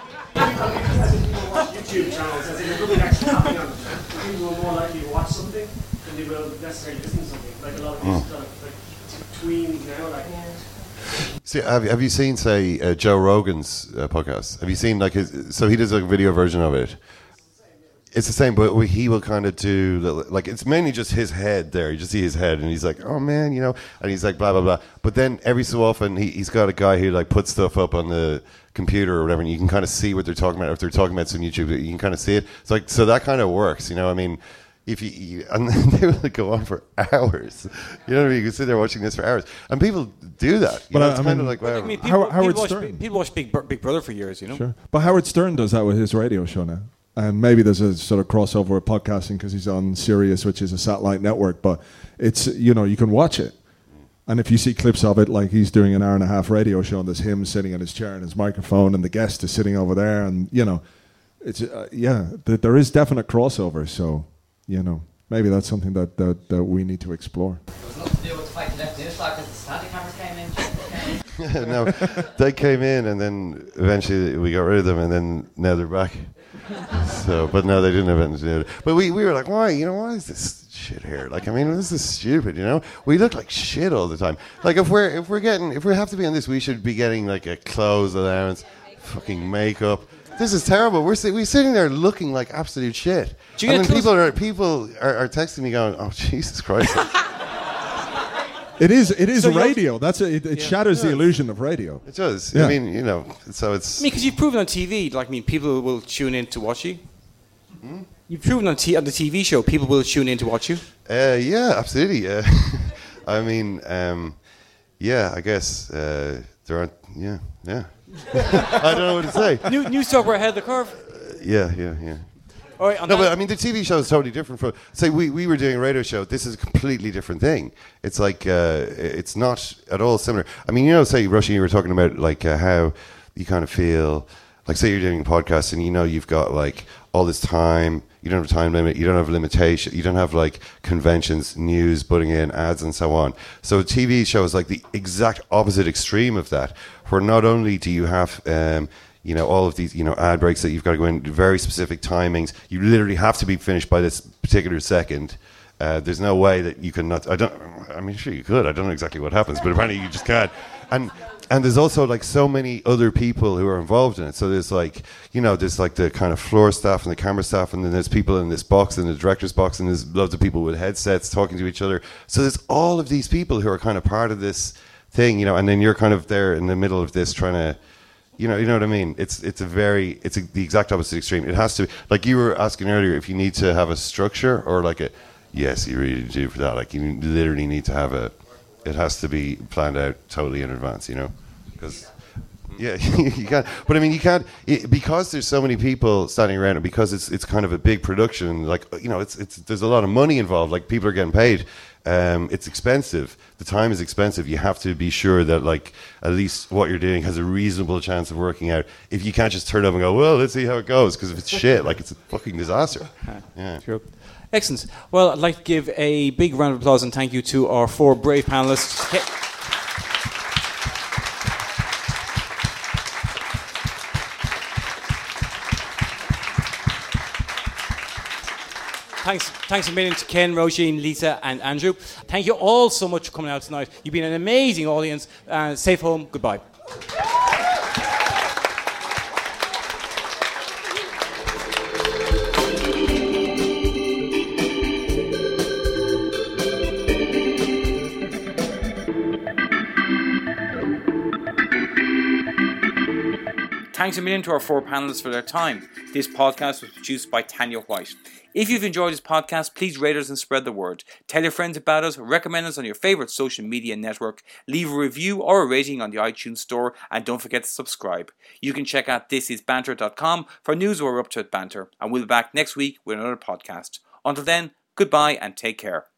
YouTube channels, as in there's nothing actually happening on them. People will more likely watch something than they will necessarily listen to something. Like a lot of people kind of like tween now, like. See, have you seen, say, Joe Rogan's podcast? Have you seen like so he does a video version of it. It's the same, but he will kind of do like it's mainly just his head there. You just see his head, and he's like, "Oh man," and he's like, "Blah blah blah." But then every so often, he's got a guy who like puts stuff up on the computer or whatever, and you can kind of see what they're talking about. If they're talking about some YouTube, you can kind of see it. It's like so that kind of works, I mean, if you and they will go on for hours. You know what I mean? You can sit there watching this for hours, and people do that. But it's kind of like whatever. I mean, Howard Stern. People watch Big Brother for years, Sure, but Howard Stern does that with his radio show now. And maybe there's a sort of crossover with podcasting because he's on Sirius, which is a satellite network. But it's, you can watch it. And if you see clips of it, like he's doing an hour-and-a-half radio show, and there's him sitting in his chair and his microphone, and the guest is sitting over there. And, it's, there is definite crossover. So, maybe that's something that we need to explore. It was nothing to do with the fact that the Newstalk because the static cameras came in. No, they came in, and then eventually we got rid of them, and then now they're back. So, but no, they didn't have anything to do with it. But we were like, why is this shit here? Like, I mean, this is stupid, you know? We look like shit all the time. Like, if we have to be on this, we should be getting like a clothes allowance, fucking makeup. This is terrible. We're sitting there looking like absolute shit. And then people are texting me going, oh, Jesus Christ. It is radio. It shatters the illusion of radio. It does. Yeah. I mean, you know, so it's... because you've proven on TV, people will tune in to watch you. You've proven on the TV show, people will tune in to watch you. Yeah, absolutely. I mean, yeah, I guess there aren't... Yeah. I don't know what to say. News Talk were ahead of the curve. Yeah. All right, but I mean, the TV show is totally different from... Say, we were doing a radio show. This is a completely different thing. It's like, it's not at all similar. I mean, you know, say, Rushy, you were talking about, like, how you kind of feel... Like, say you're doing a podcast and, you know, you've got, like, all this time. You don't have a time limit. You don't have limitation. You don't have, like, conventions, news, putting in ads, and so on. So a TV show is, like, the exact opposite extreme of that, where not only do you have... you know, all of these, you know, ad breaks that you've got to go in, very specific timings. You literally have to be finished by this particular second. There's no way that you can not... I mean, sure you could. I don't know exactly what happens, but apparently you just can't. And there's also, like, so many other people who are involved in it. So there's, like, you know, there's, like, the kind of floor staff and the camera staff, and then there's people in this box, in the director's box, and there's loads of people with headsets talking to each other. So there's all of these people who are kind of part of this thing, you know, and then you're kind of there in the middle of this trying to... You know what I mean? It's the exact opposite extreme. It has to, like you were asking earlier, if you need to have a structure or like a, yes, you really do for that. Like you literally need to have it has to be planned out totally in advance, you know? Because, yeah, you can't, but I mean, you can't, because there's so many people standing around and because it's kind of a big production, like, you know, there's a lot of money involved, like people are getting paid. It's expensive. The time is expensive. You have to be sure that, like, at least what you're doing has a reasonable chance of working out. If you can't just turn up and go, well, let's see how it goes, because if it's shit, like, it's a fucking disaster. Yeah. True. Excellent. Well, I'd like to give a big round of applause and thank you to our 4 brave panelists. Thanks a million to Ken, Roisin, Lisa and Andrew. Thank you all so much for coming out tonight. You've been an amazing audience. Safe home. Goodbye. Thanks a million to our 4 panelists for their time. This podcast was produced by Tanya White. If you've enjoyed this podcast, please rate us and spread the word. Tell your friends about us, recommend us on your favourite social media network, leave a review or a rating on the iTunes store, and don't forget to subscribe. You can check out thisisbanter.com for news we're up to at Banter, and we'll be back next week with another podcast. Until then, goodbye and take care.